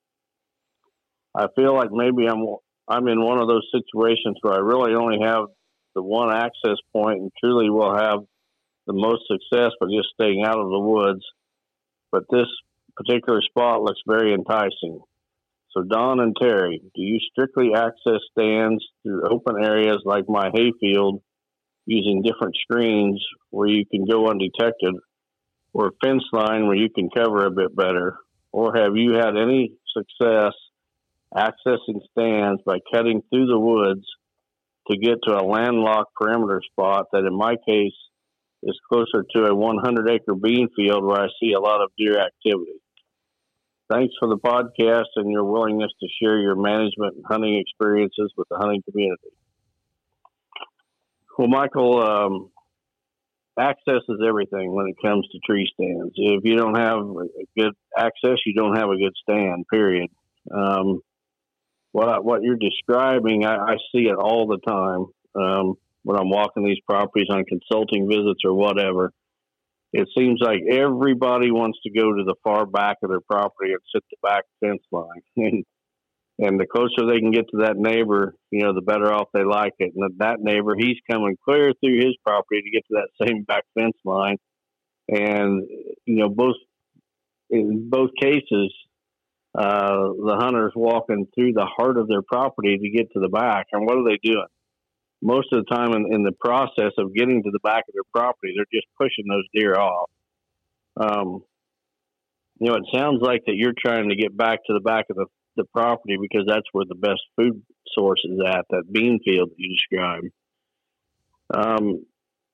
I feel like maybe I'm I'm in one of those situations where I really only have the one access point and truly will have the most success by just staying out of the woods. But this particular spot looks very enticing. So Don and Terry, do you strictly access stands through open areas like my hayfield using different screens where you can go undetected, or a fence line where you can cover a bit better? Or have you had any success accessing stands by cutting through the woods to get to a landlocked perimeter spot that in my case is closer to a one hundred acre bean field where I see a lot of deer activity. Thanks for the podcast and your willingness to share your management and hunting experiences with the hunting community. Well, Michael, um, access is everything when it comes to tree stands. If you don't have a good access, you don't have a good stand, period. Um, what I, what you're describing, I, I see it all the time um, when I'm walking these properties on consulting visits or whatever. It seems like everybody wants to go to the far back of their property and sit the back fence line. And, and the closer they can get to that neighbor, you know, the better off they like it. And that neighbor, he's coming clear through his property to get to that same back fence line. And, you know, both in both cases, uh, the hunter's walking through the heart of their property to get to the back. And what are they doing? Most of the time in, in the process of getting to the back of their property, they're just pushing those deer off. Um, you know, it sounds like that you're trying to get back to the back of the, the property because that's where the best food source is at, that bean field that you described. Um,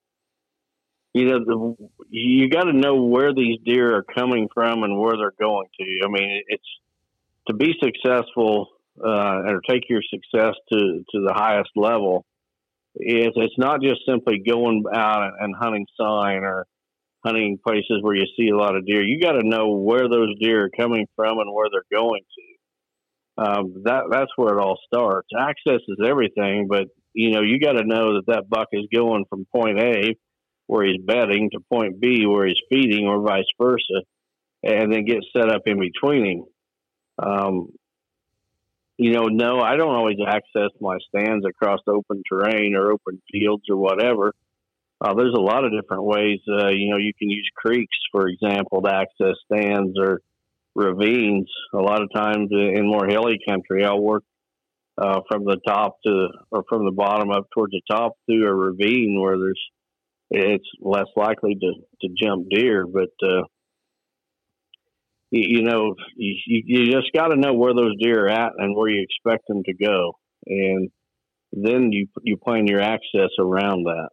you know, the, you got to know where these deer are coming from and where they're going to. I mean, it's to be successful uh, or take your success to, to the highest level. It's, it's not just simply going out and hunting sign or hunting places where you see a lot of deer. You got to know where those deer are coming from and where they're going to. Um, that that's where it all starts. Access is everything, but you know you got to know that that buck is going from point A, where he's bedding, to point B, where he's feeding, or vice versa, and then get set up in between him. Um, You know, no, I don't always access my stands across open terrain or open fields or whatever. Uh, there's a lot of different ways. Uh, you know, you can use creeks, for example, to access stands or ravines. A lot of times in more hilly country, I'll work uh, from the top to, or from the bottom up towards the top through a ravine where there's, it's less likely to, to jump deer. But, uh, You, you know, you, you just got to know where those deer are at and where you expect them to go, and then you you plan your access around that.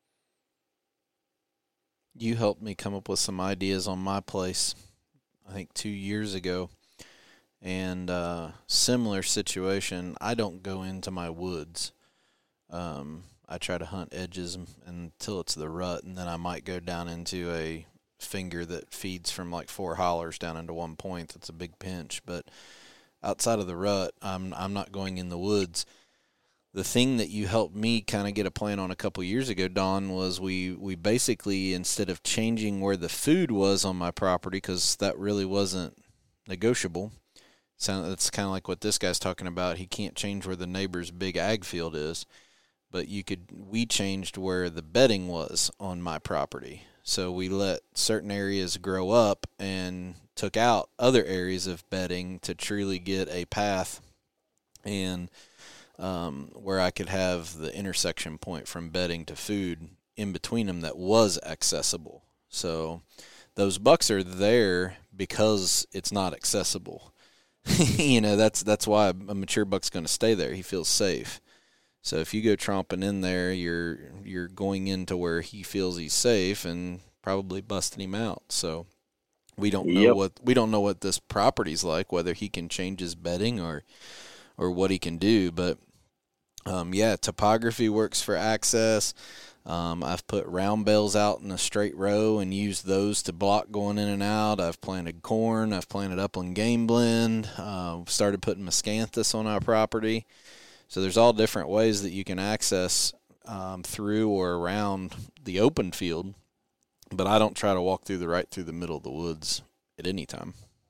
You helped me come up with some ideas on my place, I think two years ago, and uh, similar situation. I don't go into my woods. Um, I try to hunt edges until it's the rut, and then I might go down into a finger that feeds from like four hollers down into one point. That's a big pinch, but outside of the rut, I'm I'm not going in the woods. The thing that you helped me kind of get a plan on a couple years ago, Don, was we we basically, instead of changing where the food was on my property, because that really wasn't negotiable. So that's kind of like what this guy's talking about. He can't change where the neighbor's big ag field is, but you could. We changed where the bedding was on my property. So we let certain areas grow up and took out other areas of bedding to truly get a path and um, where I could have the intersection point from bedding to food in between them that was accessible. So those bucks are there because it's not accessible. you know, that's that's why a mature buck's going to stay there. He feels safe. So if you go tromping in there, you're you're going into where he feels he's safe and probably busting him out. So we don't know yep. what we don't know what this property's like, whether he can change his bedding or or what he can do. But um, yeah, topography works for access. Um, I've put round bales out in a straight row and used those to block going in and out. I've planted corn. I've planted upland game blend. Uh, started putting miscanthus on our property. So there's all different ways that you can access um, through or around the open field, but I don't try to walk through the right through the middle of the woods at any time.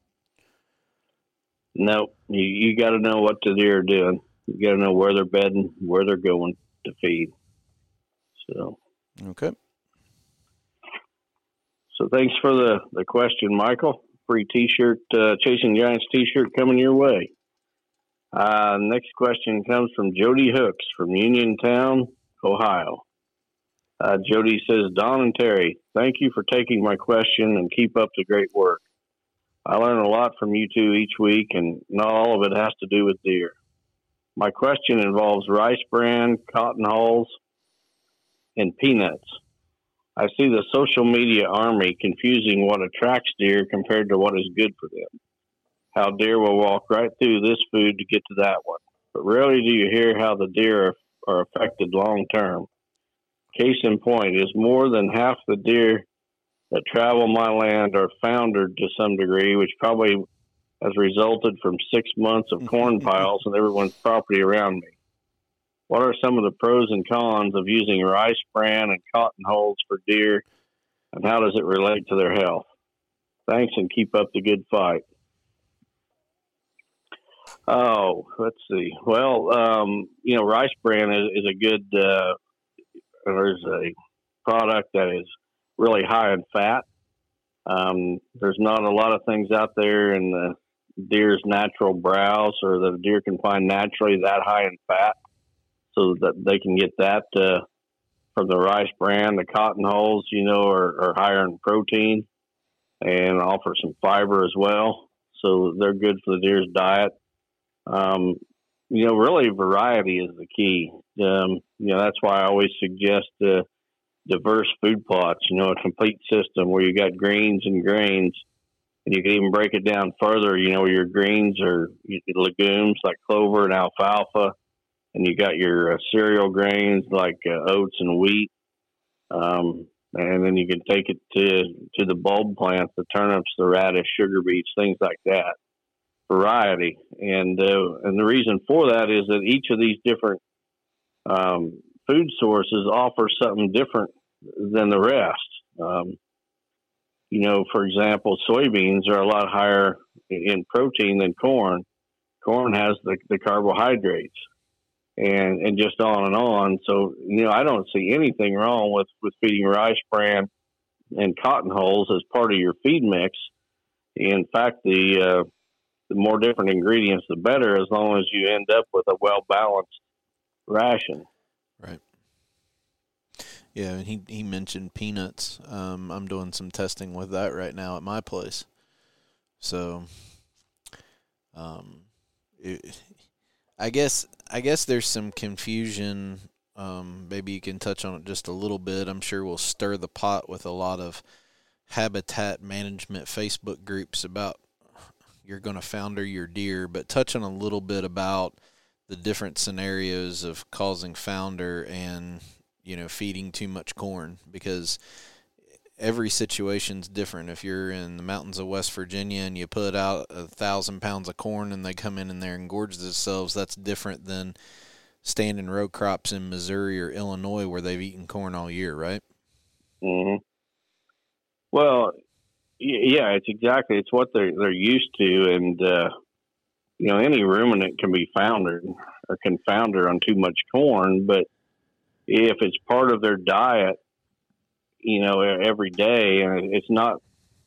No, you, you got to know what the deer are doing. You got to know where they're bedding, where they're going to feed. So okay. So thanks for the, the question, Michael. Free T-shirt, uh, Chasing Giants T-shirt coming your way. Uh, next question comes from Jody Hooks from Uniontown, Ohio. Uh, Jody says, Don and Terry, thank you for taking my question and keep up the great work. I learn a lot from you two each week, and not all of it has to do with deer. My question involves rice bran, cotton hulls, and peanuts. I see the social media army confusing what attracts deer compared to what is good for them. How deer will walk right through this food to get to that one. But rarely do you hear how the deer are, are affected long term. Case in point is more than half the deer that travel my land are foundered to some degree, which probably has resulted from six months of corn piles on everyone's property around me. What are some of the pros and cons of using rice bran and cotton hulls for deer, and how does it relate to their health? Thanks, and keep up the good fight. Oh, let's see. Well, um, you know, rice bran is, is a good, uh, there's a product that is really high in fat. Um, there's not a lot of things out there in the deer's natural browse or that a deer can find naturally that high in fat, so that they can get that uh, from the rice bran. The cotton hulls, you know, are, are higher in protein and offer some fiber as well. So they're good for the deer's diet. Um, you know, really variety is the key. Um, you know, that's why I always suggest uh, diverse food plots, you know, a complete system where you got greens and grains. And you can even break it down further, you know, your greens are legumes like clover and alfalfa. And you got your uh, cereal grains like uh, oats and wheat. Um, and then you can take it to, to the bulb plants, the turnips, the radish, sugar beets, things like that. Variety. And, uh, and the reason for that is that each of these different um, food sources offer something different than the rest. Um, you know, for example, soybeans are a lot higher in protein than corn. Corn has the, the carbohydrates. And and just on and on. So, you know, I don't see anything wrong with, with feeding rice bran and cotton hulls as part of your feed mix. In fact, the uh, the more different ingredients, the better, as long as you end up with a well-balanced ration. Right. Yeah, and he, he mentioned peanuts. Um, I'm doing some testing with that right now at my place. So, um, it, I guess I guess there's some confusion. Um, maybe you can touch on it just a little bit. I'm sure we'll stir the pot with a lot of habitat management Facebook groups about you're going to founder your deer, but touch on a little bit about the different scenarios of causing founder and, you know, feeding too much corn, because every situation's different. If you're in the mountains of West Virginia and you put out a thousand pounds of corn and they come in and there and gorge themselves, that's different than standing row crops in Missouri or Illinois where they've eaten corn all year, right? Mm-hmm. Well, yeah, it's exactly, it's what they're, they're used to. And, uh, you know, any ruminant can be foundered or can founder on too much corn, but if it's part of their diet, you know, every day, and it's not,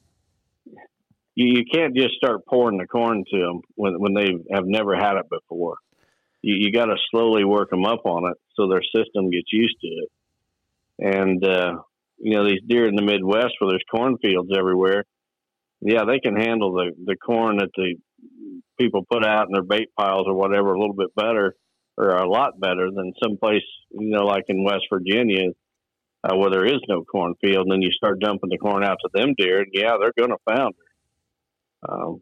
you, you can't just start pouring the corn to them when, when they have never had it before. You, you got to slowly work them up on it so their system gets used to it. And, uh, you know, these deer in the Midwest where there's cornfields everywhere, yeah, they can handle the, the corn that the people put out in their bait piles or whatever a little bit better, or a lot better than someplace, you know, like in West Virginia, Uh, where there is no cornfield, and then you start dumping the corn out to them deer, and yeah, they're going to founder. Um,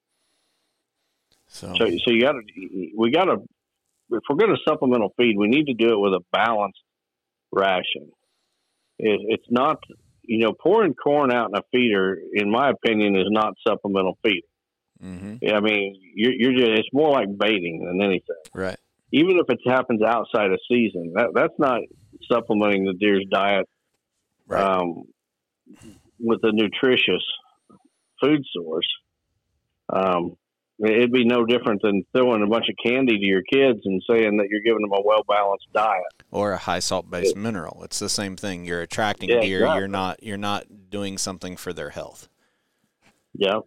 so, so, so you got to, we got to, if we're going to supplemental feed, we need to do it with a balanced ration. It, it's not, you know, pouring corn out in a feeder, in my opinion, is not supplemental feeding. Mm-hmm. Yeah, I mean, you're, you're just, it's more like baiting than anything. Right. Even if it happens outside of season, that, that's not supplementing the deer's diet right. um, with a nutritious food source. Um, it'd be no different than throwing a bunch of candy to your kids and saying that you're giving them a well-balanced diet. Or a high salt-based yeah. mineral. It's the same thing. You're attracting yeah, deer. Exactly. You're not. You're not doing something for their health. Yeah.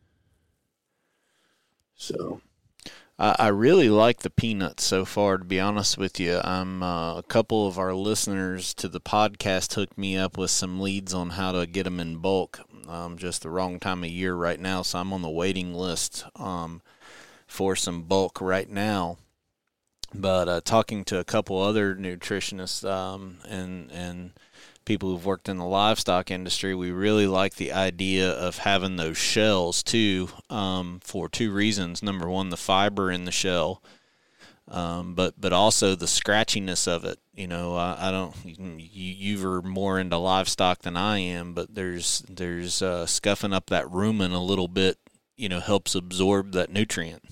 So. I really like the peanuts so far, to be honest with you. I'm uh, a couple of our listeners to the podcast hooked me up with some leads on how to get them in bulk. Um, just the wrong time of year right now, so I'm on the waiting list um, for some bulk right now. But uh, talking to a couple other nutritionists um, and and people who've worked in the livestock industry, we really like the idea of having those shells too, um, for two reasons. Number one, the fiber in the shell, um, but but also the scratchiness of it. You know, I, I don't. You, you are more into livestock than I am, but there's there's uh, scuffing up that rumen a little bit. You know, helps absorb that nutrient.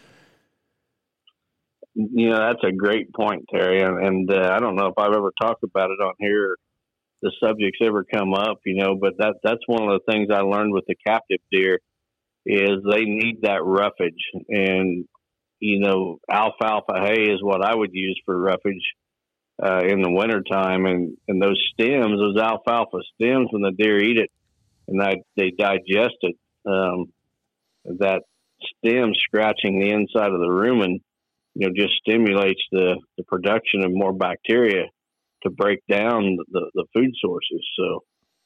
You know, that's a great point, Terry. And, and uh, I don't know if I've ever talked about it on here, the subject's ever come up, you know, but that that's one of the things I learned with the captive deer is they need that roughage. And, you know, alfalfa hay is what I would use for roughage uh, in the wintertime. And, and those stems, those alfalfa stems, when the deer eat it and they, they digest it, um, that stem scratching the inside of the rumen, you know, just stimulates the, the production of more bacteria to break down the, the food sources. So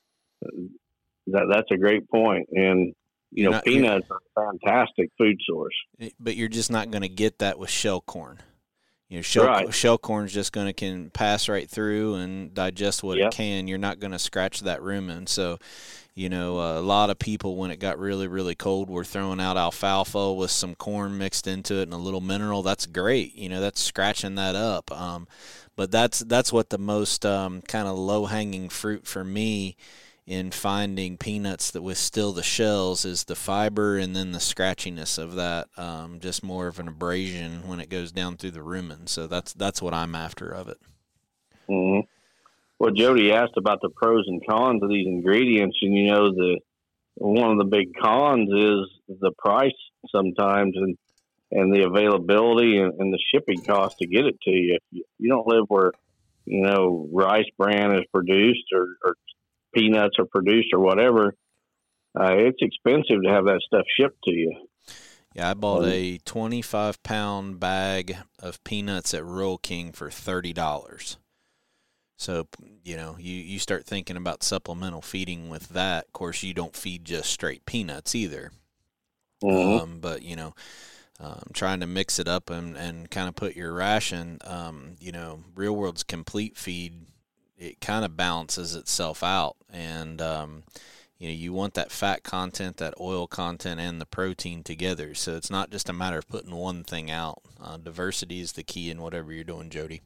that that's a great point. And, you know, not, peanuts are a fantastic food source. But you're just not going to get that with shell corn. You know, shell, right. shell corn's just going to can pass right through and digest what yep. it can. You're not going to scratch that rumen. So, you know, uh, a lot of people, when it got really, really cold, were throwing out alfalfa with some corn mixed into it and a little mineral. That's great. You know, that's scratching that up. Um, but that's that's what the most um, kind of low-hanging fruit for me in finding peanuts that with still the shells is the fiber and then the scratchiness of that, um, just more of an abrasion when it goes down through the rumen. So that's that's what I'm after of it. Mm-hmm. Well, Jody asked about the pros and cons of these ingredients, and you know the one of the big cons is the price sometimes, and and the availability and, and the shipping cost to get it to you. If you, you don't live where you know rice bran is produced or, or peanuts are produced or whatever, uh, it's expensive to have that stuff shipped to you. Yeah, I bought a twenty-five pound bag of peanuts at Rural King for thirty dollars. So, you know, you, you start thinking about supplemental feeding with that. Of course, you don't feed just straight peanuts either. Mm-hmm. Um, but, you know, um, trying to mix it up and, and kind of put your ration, um, you know, Real World's complete feed, it kind of balances itself out. And, um, you know, you want that fat content, that oil content, and the protein together. So it's not just a matter of putting one thing out. Uh, diversity is the key in whatever you're doing, Jody.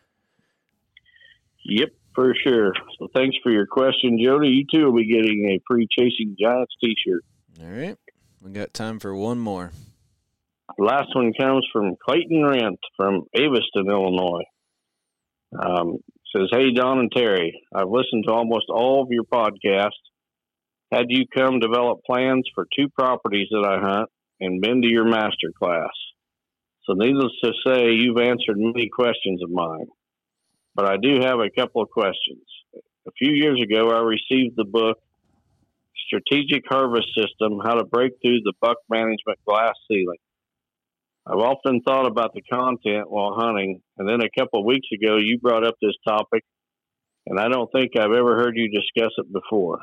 Yep, for sure. So thanks for your question, Jody. You too will be getting a free Chasing Giants t-shirt. All right. We got time for one more. The last one comes from Clayton Rent from Aviston, Illinois. Um, says, hey, Don and Terry, I've listened to almost all of your podcasts. Had you come develop plans for two properties that I hunt and been to your master class. So needless to say, you've answered many questions of mine. But I do have a couple of questions. A few years ago, I received the book, Strategic Harvest System, How to Break Through the Buck Management Glass Ceiling. I've often thought about the content while hunting, and then a couple of weeks ago, you brought up this topic, and I don't think I've ever heard you discuss it before.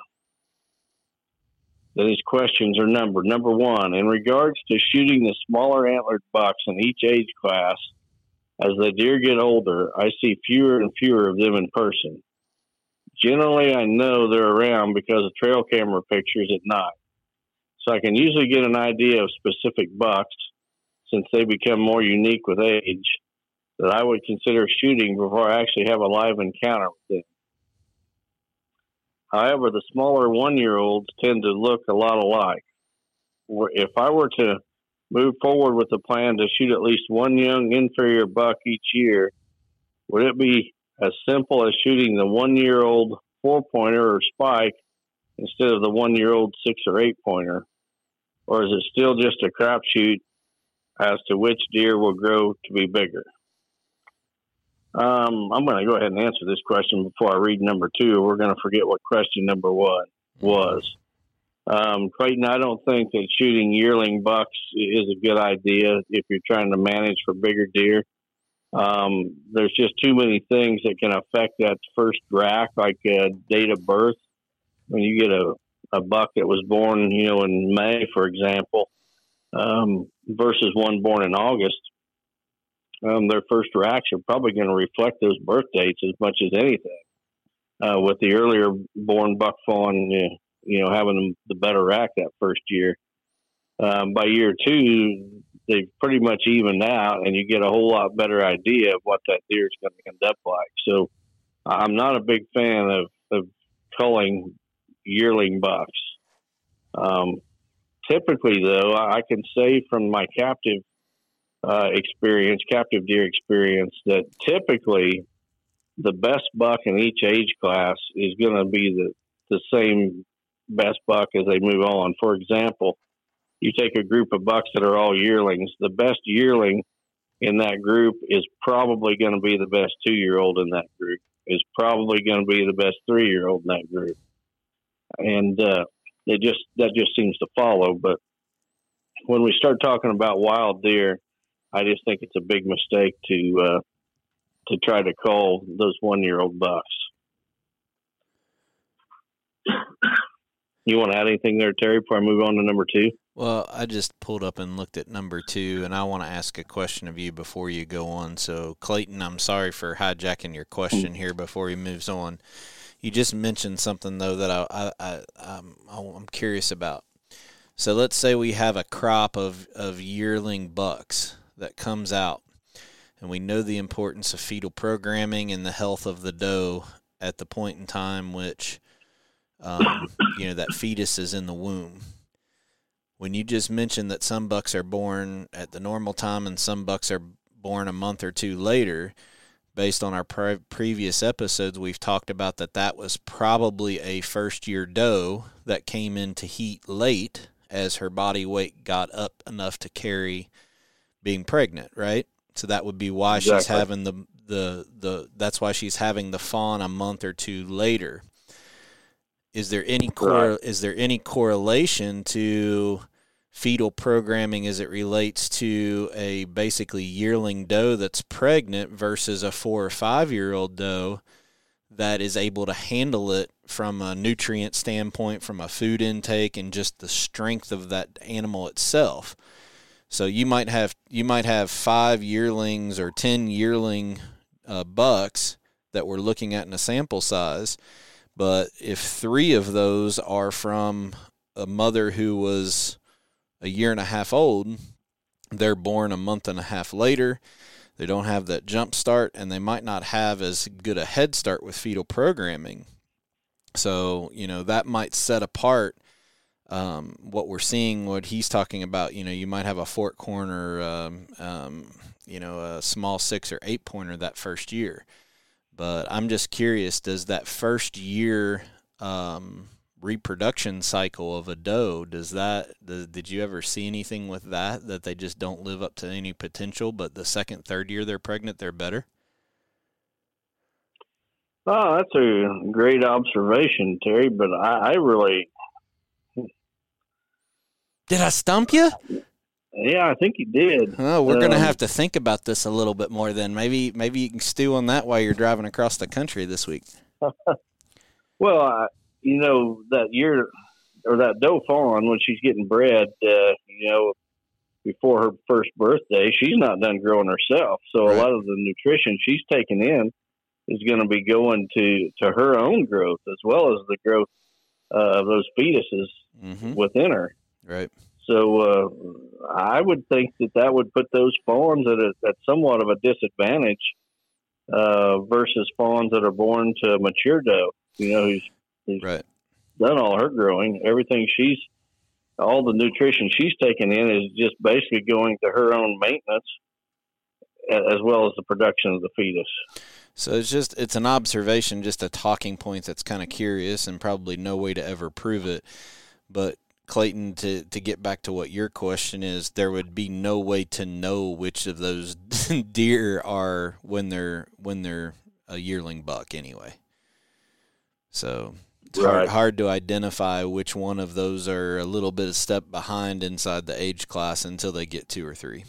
These questions are numbered. Number one, in regards to shooting the smaller antlered bucks in each age class, as the deer get older, I see fewer and fewer of them in person. Generally, I know they're around because of trail camera pictures at night. So I can usually get an idea of specific bucks, since they become more unique with age, that I would consider shooting before I actually have a live encounter with them. However, the smaller one-year-olds tend to look a lot alike. If I were to move forward with a plan to shoot at least one young inferior buck each year, would it be as simple as shooting the one-year-old four-pointer or spike instead of the one-year-old six or eight-pointer? Or is it still just a crapshoot as to which deer will grow to be bigger? Um, I'm going to go ahead and answer this question before I read number two. We're going to forget what question number one was. Um, Clayton, I don't think that shooting yearling bucks is a good idea if you're trying to manage for bigger deer. Um, there's just too many things that can affect that first rack, like uh, date of birth. When you get a, a buck that was born, you know, in May, for example, um, versus one born in August, um, their first racks are probably going to reflect those birth dates as much as anything. Uh, with the earlier born buck fawn, you know, you know, having the better rack that first year. Um, by year two, they've pretty much evened out, and you get a whole lot better idea of what that deer is going to end up like. So I'm not a big fan of, of culling yearling bucks. Um, typically, though, I can say from my captive uh, experience, captive deer experience, that typically the best buck in each age class is going to be the, the same best buck as they move on. For example, you take a group of bucks that are all yearlings, the best yearling in that group is probably going to be the best two-year-old in that group, is probably going to be the best three-year-old in that group. And uh, it just that just seems to follow. But when we start talking about wild deer, I just think it's a big mistake to uh, to try to cull those one-year-old bucks. You want to add anything there, Terry, before I move on to number two? Well, I just pulled up and looked at number two, and I want to ask a question of you before you go on. So, Clayton, I'm sorry for hijacking your question here before he moves on. You just mentioned something, though, that I, I, I, I'm, I'm curious about. So let's say we have a crop of, of yearling bucks that comes out, and we know the importance of fetal programming and the health of the doe at the point in time which um, you know, that fetus is in the womb. When you just mentioned that some bucks are born at the normal time and some bucks are born a month or two later, based on our pre- previous episodes, we've talked about that that was probably a first-year doe that came into heat late as her body weight got up enough to carry being pregnant, right? So that would be why exactly. she's having the, the, the, that's why she's having the fawn a month or two later. Is there any cor- right. is there any correlation to fetal programming as it relates to a basically yearling doe that's pregnant versus a four or five year old doe that is able to handle it from a nutrient standpoint, from a food intake, and just the strength of that animal itself? So you might have you might have five yearlings or ten yearling uh, bucks that we're looking at in a sample size. But if three of those are from a mother who was a year and a half old, they're born a month and a half later. They don't have that jump start, and they might not have as good a head start with fetal programming. So, you know, that might set apart um, what we're seeing, what he's talking about. You know, you might have a fork corner, um, um, you know, a small six or eight pointer that first year. But I'm just curious, does that first year um, reproduction cycle of a doe, does that, does, did you ever see anything with that, that they just don't live up to any potential, but the second, third year they're pregnant, they're better? Oh, that's a great observation, Terry, but I, I really... Did I stump you? Yeah, I think you did. Oh, we're um, going to have to think about this a little bit more then. Maybe maybe you can stew on that while you're driving across the country this week. Well, I, you know, that year, or that doe fawn, when she's getting bred, uh, you know, before her first birthday, she's not done growing herself. So right. a lot of the nutrition she's taking in is going to be going to, to her own growth as well as the growth uh, of those fetuses mm-hmm. within her. Right. So uh, I would think that that would put those fawns at, a, at somewhat of a disadvantage uh, versus fawns that are born to a mature doe, you know, who's, who's right. done all her growing. Everything she's, all the nutrition she's taking in is just basically going to her own maintenance as well as the production of the fetus. So it's just, it's an observation, just a talking point that's kind of curious and probably no way to ever prove it. But Clayton, to, to get back to what your question is, there would be no way to know which of those deer are when they're when they're a yearling buck anyway. So it's right. hard, hard to identify which one of those are a little bit of step behind inside the age class until they get two or three.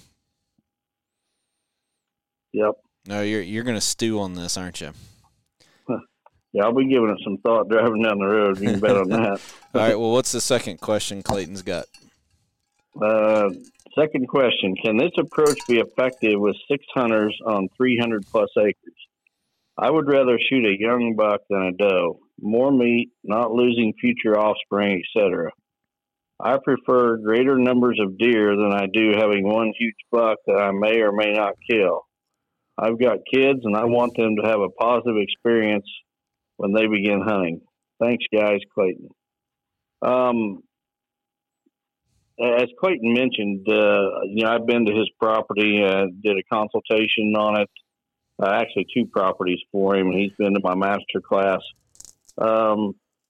Yep. No, you're you're going to stew on this, aren't you? Yeah, I'll be giving it some thought driving down the road. You can bet on that. All right, well, what's the second question Clayton's got? Uh, Second question, can this approach be effective with six hunters on three hundred plus acres? I would rather shoot a young buck than a doe. More meat, not losing future offspring, et cetera. I prefer greater numbers of deer than I do having one huge buck that I may or may not kill. I've got kids, and I want them to have a positive experience when they begin hunting. Thanks, guys. Clayton. Um, as Clayton mentioned, uh, you know, I've been to his property, uh, did a consultation on it, uh, actually two properties for him, and he's been to my master class. Um,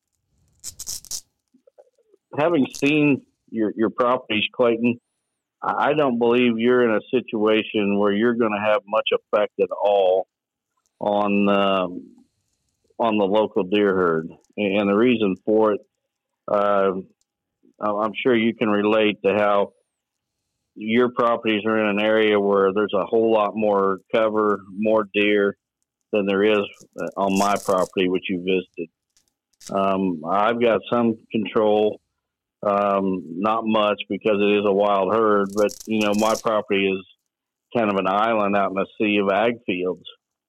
having seen your, your properties, Clayton, I don't believe you're in a situation where you're going to have much effect at all on um, on the local deer herd. And the reason for it, uh, I'm sure you can relate to how your properties are in an area where there's a whole lot more cover, more deer than there is on my property, which you visited. Um, I've got some control. Um, not much because it is a wild herd, but you know, my property is kind of an island out in a sea of ag fields,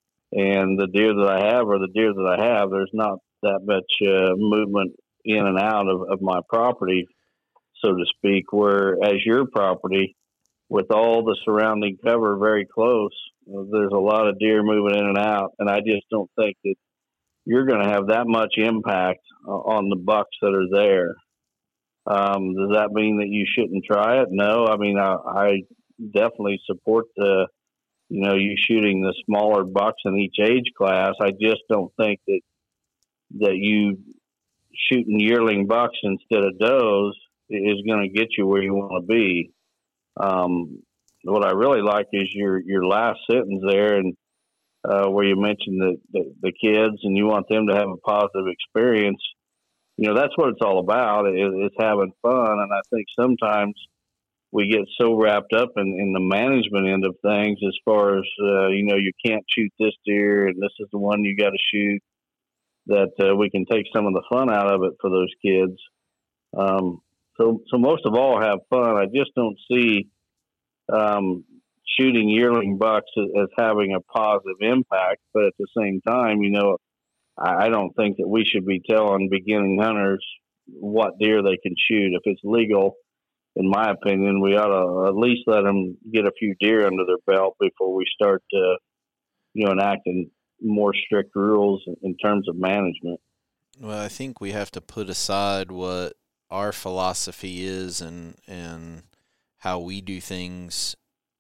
and the deer that I have are the deer that I have. There's not that much uh, movement in and out of, of my property, so to speak, whereas your property, with all the surrounding cover very close, there's a lot of deer moving in and out, and I just don't think that you're going to have that much impact on the bucks that are there. Um, does that mean that you shouldn't try it? No. I mean, I, I definitely support the, you know, you shooting the smaller bucks in each age class. I just don't think that that you shooting yearling bucks instead of does is going to get you where you want to be. Um, what I really like is your your last sentence there, and uh, where you mentioned the, the the kids and you want them to have a positive experience. You know, that's what it's all about. It, it's having fun. And I think sometimes we get so wrapped up in, in the management end of things as far as, uh, you know, you can't shoot this deer and this is the one you got to shoot, that uh, we can take some of the fun out of it for those kids. Um, so, so most of all, have fun. I just don't see um, shooting yearling bucks as, as having a positive impact. But at the same time, you know, I don't think that we should be telling beginning hunters what deer they can shoot. If it's legal, in my opinion, we ought to at least let them get a few deer under their belt before we start, uh, you know, enacting more strict rules in terms of management. Well, I think we have to put aside what our philosophy is and and how we do things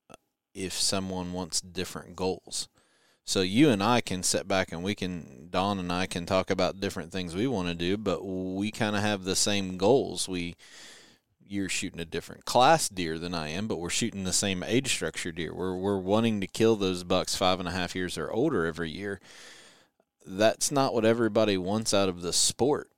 if someone wants different goals. So you and I can sit back and we can, Don and I can talk about different things we want to do, but we kind of have the same goals. We, you're shooting a different class deer than I am, but we're shooting the same age structure deer. We're we're wanting to kill those bucks five and a half years or older every year. That's not what everybody wants out of the sport.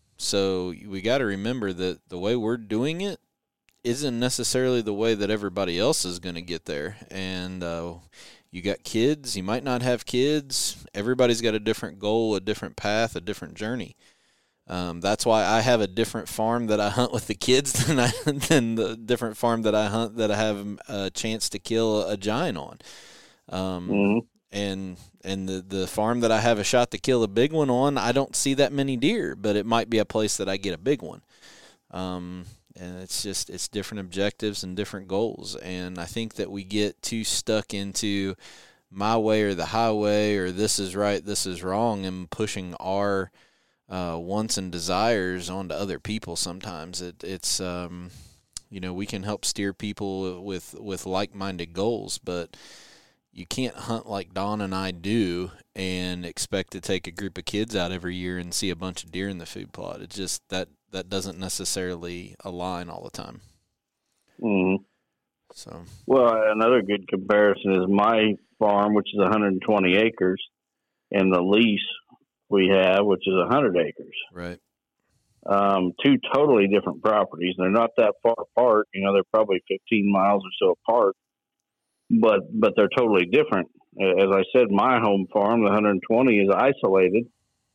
So we got to remember that the way we're doing it isn't necessarily the way that everybody else is going to get there. And uh, you got kids, you might not have kids. Everybody's got a different goal, a different path, a different journey. Um, that's why I have a different farm that I hunt with the kids than I than the different farm that I hunt that I have a chance to kill a giant on. Um, mm-hmm. And and the, the farm that I have a shot to kill a big one on, I don't see that many deer, but it might be a place that I get a big one. Um, and it's just, it's different objectives and different goals. And I think that we get too stuck into my way or the highway or this is right, this is wrong, and pushing our uh, wants and desires onto other people. Sometimes it, it's, um, you know, we can help steer people with, with like-minded goals, but you can't hunt like Don and I do and expect to take a group of kids out every year and see a bunch of deer in the food plot. It's just that, that doesn't necessarily align all the time. Mm-hmm. So, well, another good comparison is my farm, which is one hundred twenty acres, and the lease we have, which is one hundred acres. Right. Um, two totally different properties. They're not that far apart. You know, they're probably fifteen miles or so apart, but but they're totally different. As I said, my home farm, the one hundred twenty, is isolated,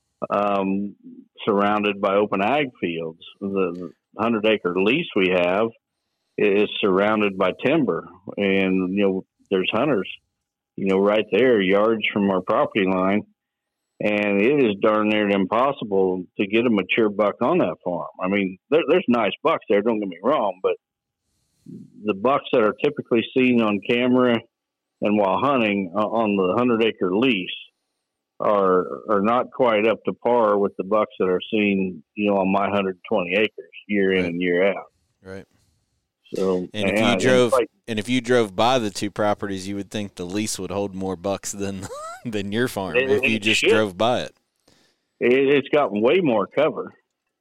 um, surrounded by open ag fields. The one hundred acre lease we have is surrounded by timber, and you know there's hunters, you know, right there, yards from our property line, and it is darn near impossible to get a mature buck on that farm. I mean, there, there's nice bucks there, don't get me wrong, but the bucks that are typically seen on camera and while hunting on the hundred acre lease are are not quite up to par with the bucks that are seen, you know, on my one hundred twenty acres year in right. and year out. Right. So, and if you drove, and, and if you drove by the two properties, you would think the lease would hold more bucks than than your farm it, if you just should. drove by it. it. It's got way more cover.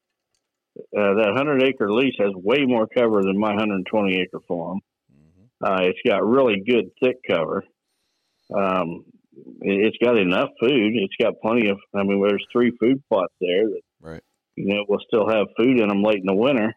Uh, that hundred acre lease has way more cover than my one hundred twenty acre farm. Mm-hmm. Uh, it's got really good thick cover. Um, it, it's got enough food. It's got plenty of. I mean, there's three food plots there that, right. you know, will still have food in them late in the winter.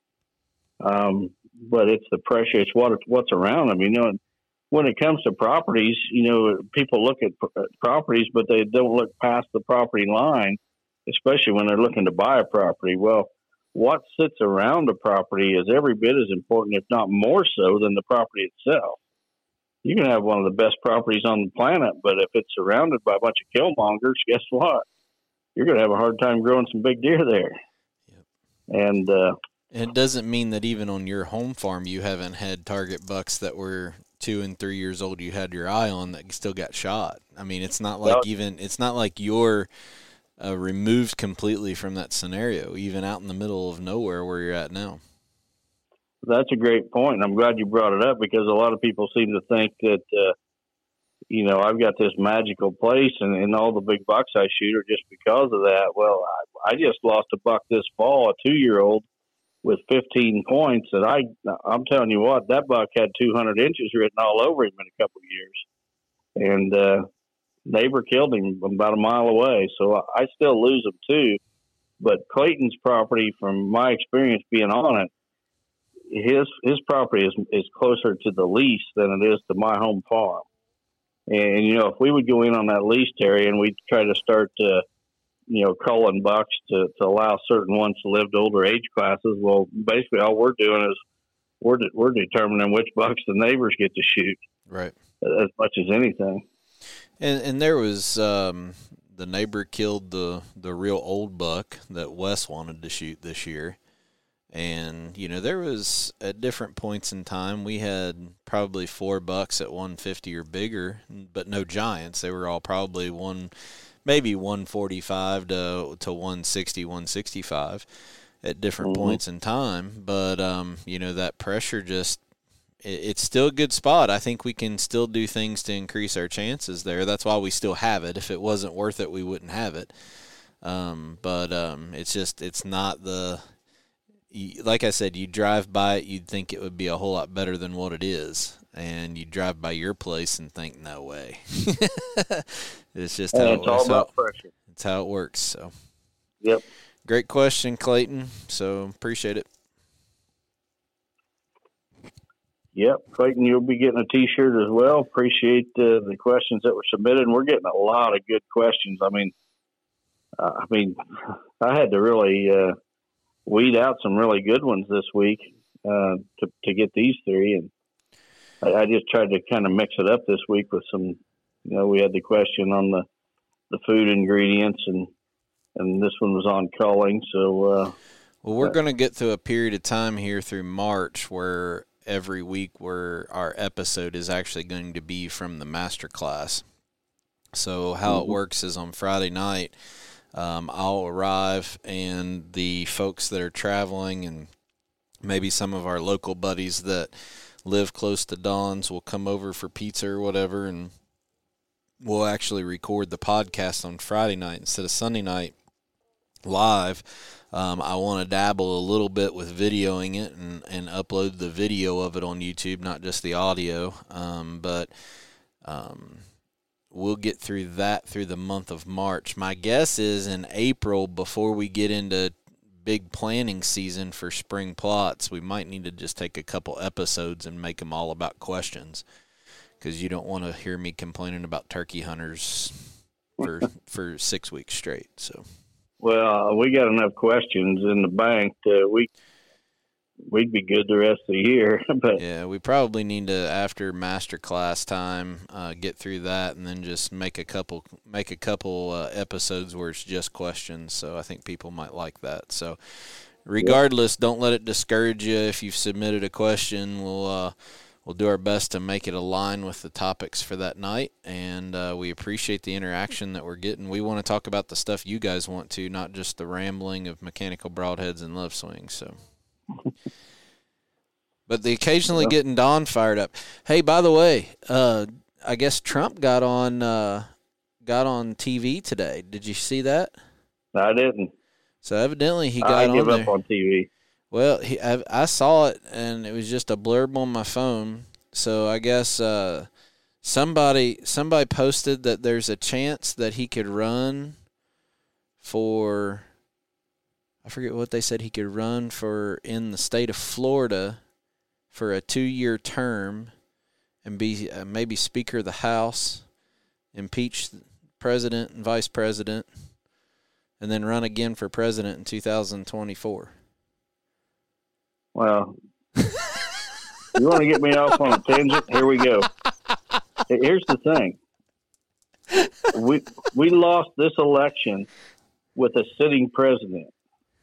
Um, but it's the pressure, it's what, what's around them, you know, and when it comes to properties, you know, people look at properties, but they don't look past the property line, especially when they're looking to buy a property. Well, what sits around a property is every bit as important, if not more so, than the property itself. You can have one of the best properties on the planet, but if it's surrounded by a bunch of killmongers, guess what? You're going to have a hard time growing some big deer there. Yep. And, uh, And it doesn't mean that even on your home farm you haven't had target bucks that were two and three years old you had your eye on that still got shot. I mean, it's not like well, even it's not like you're uh, removed completely from that scenario, even out in the middle of nowhere where you're at now. That's a great point, and I'm glad you brought it up because a lot of people seem to think that, uh, you know, I've got this magical place and, and all the big bucks I shoot are just because of that. Well, I, I just lost a buck this fall, a two-year-old, with fifteen points that I, I'm telling you what, that buck had two hundred inches written all over him in a couple of years. And, uh, neighbor killed him about a mile away. So I, I still lose him too. But Clayton's property, from my experience being on it, his, his property is, is closer to the lease than it is to my home farm. And, you know, if we would go in on that lease, Terry, and we'd try to start to, you know, culling bucks to, to allow certain ones to live to older age classes. Well, basically all we're doing is we're, de- we're determining which bucks the neighbors get to shoot. Right. As much as anything. And, and there was, um, the neighbor killed the, the real old buck that Wes wanted to shoot this year. And, you know, there was at different points in time, we had probably four bucks at one fifty or bigger, but no giants. They were all probably one, maybe one forty-five to to one sixty, one sixty-five at different mm-hmm. points in time. But, um, you know, that pressure just, it, it's still a good spot. I think we can still do things to increase our chances there. That's why we still have it. If it wasn't worth it, we wouldn't have it. Um, but um, it's just, it's not the, you, like I said, you drive by it, you'd think it would be a whole lot better than what it is. And you drive by your place and think, no way. It's just how it's it, all about how, pressure. It's how it works. So, yep. Great question, Clayton. So appreciate it. Yep, Clayton, you'll be getting a T-shirt as well. Appreciate uh, the questions that were submitted. And we're getting a lot of good questions. I mean, uh, I mean, I had to really uh, weed out some really good ones this week uh, to to get these three, and I, I just tried to kind of mix it up this week with some. You know, we had the question on the, the food ingredients, and and this one was on culling. So, uh, well, we're going to get through a period of time here through March where every week where our episode is actually going to be from the master class. So how mm-hmm. it works is on Friday night, um, I'll arrive, and the folks that are traveling and maybe some of our local buddies that live close to Don's will come over for pizza or whatever, and we'll actually record the podcast on Friday night instead of Sunday night live. Um, I want to dabble a little bit with videoing it and, and upload the video of it on YouTube, not just the audio. Um, but um, we'll get through that through the month of March. My guess is in April, before we get into big planning season for spring plots, we might need to just take a couple episodes and make them all about questions, because you don't want to hear me complaining about turkey hunters for for six weeks straight. So. Well, we got enough questions in the bank. Uh, we we'd be good the rest of the year. But yeah, we probably need to, after master class time, uh, get through that and then just make a couple make a couple uh, episodes where it's just questions. So I think people might like that. So regardless, yep. Don't let it discourage you. If you've submitted a question, we'll uh, we'll do our best to make it align with the topics for that night. And uh, we appreciate the interaction that we're getting. We want to talk about the stuff you guys want to, not just the rambling of mechanical broadheads and love swings. So. But the occasionally getting Don fired up. Hey, by the way, uh, I guess Trump got on uh, got on T V today. Did you see that? I didn't. So evidently he got I on give there. up on T V. Well, he, I, I saw it, and it was just a blurb on my phone. So I guess uh, somebody somebody posted that there's a chance that he could run for. I forget what they said he could run for in the state of Florida for a two-year term and be uh, maybe Speaker of the House, impeach the president and vice president, and then run again for president in two thousand twenty-four. Well, you want to get me off on a tangent? Here we go. Here's the thing. We we lost this election with a sitting president.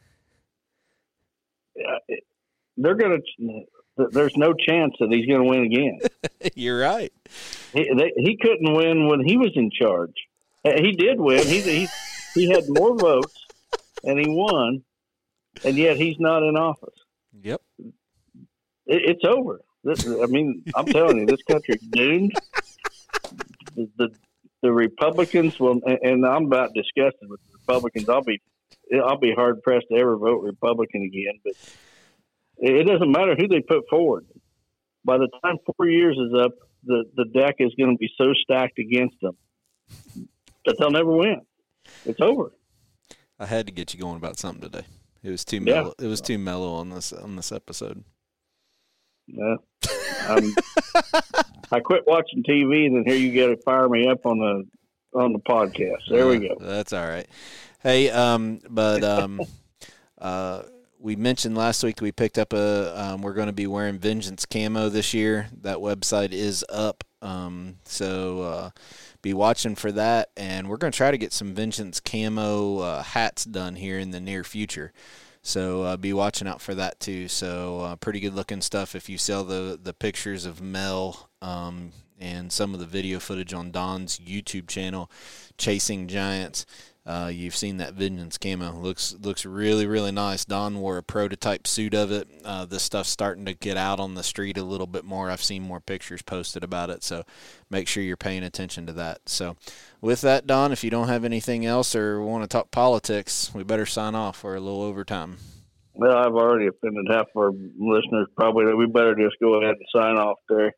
They're going to. There's no chance that he's going to win again. You're right. He, they, he couldn't win when he was in charge. He did win. He he he had more votes, and he won, and yet he's not in office. Yep. It, it's over. This, I mean, I'm telling you, this country's doomed. The, the the Republicans will, and I'm about disgusted with the Republicans. I'll be. I'll be hard pressed to ever vote Republican again, but it doesn't matter who they put forward. By the time four years is up, the, the deck is going to be so stacked against them that they'll never win. It's over. I had to get you going about something today. It was too yeah. mellow. It was too mellow on this on this episode. Yeah, um, I quit watching T V, and then here you got to fire me up on the on the podcast. There uh, we go. That's all right. Hey, um, but um, uh, we mentioned last week we picked up a. Um, we're going to be wearing Vengeance camo this year. That website is up, um, so uh, be watching for that. And we're going to try to get some Vengeance camo uh, hats done here in the near future. So uh, be watching out for that too. So uh, pretty good looking stuff. If you sell the the pictures of Mel um, and some of the video footage on Don's YouTube channel, Chasing Giants. Uh, you've seen that Vengeance camo. Looks looks really, really nice. Don wore a prototype suit of it. Uh, this stuff's starting to get out on the street a little bit more. I've seen more pictures posted about it, so make sure you're paying attention to that. So with that, Don, if you don't have anything else or want to talk politics, we better sign off. We're a little over time. Well, I've already offended half our listeners. Probably we better just go ahead and sign off there.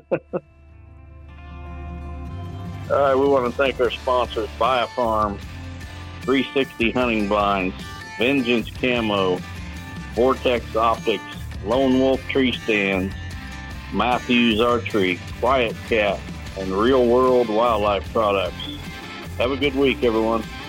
All right, we want to thank our sponsors, Buy a Farm, three sixty Hunting Blinds, Vengeance Camo, Vortex Optics, Lone Wolf Tree Stands, Matthews Archery, Quiet Cat, and Real World Wildlife Products. Have a good week, everyone.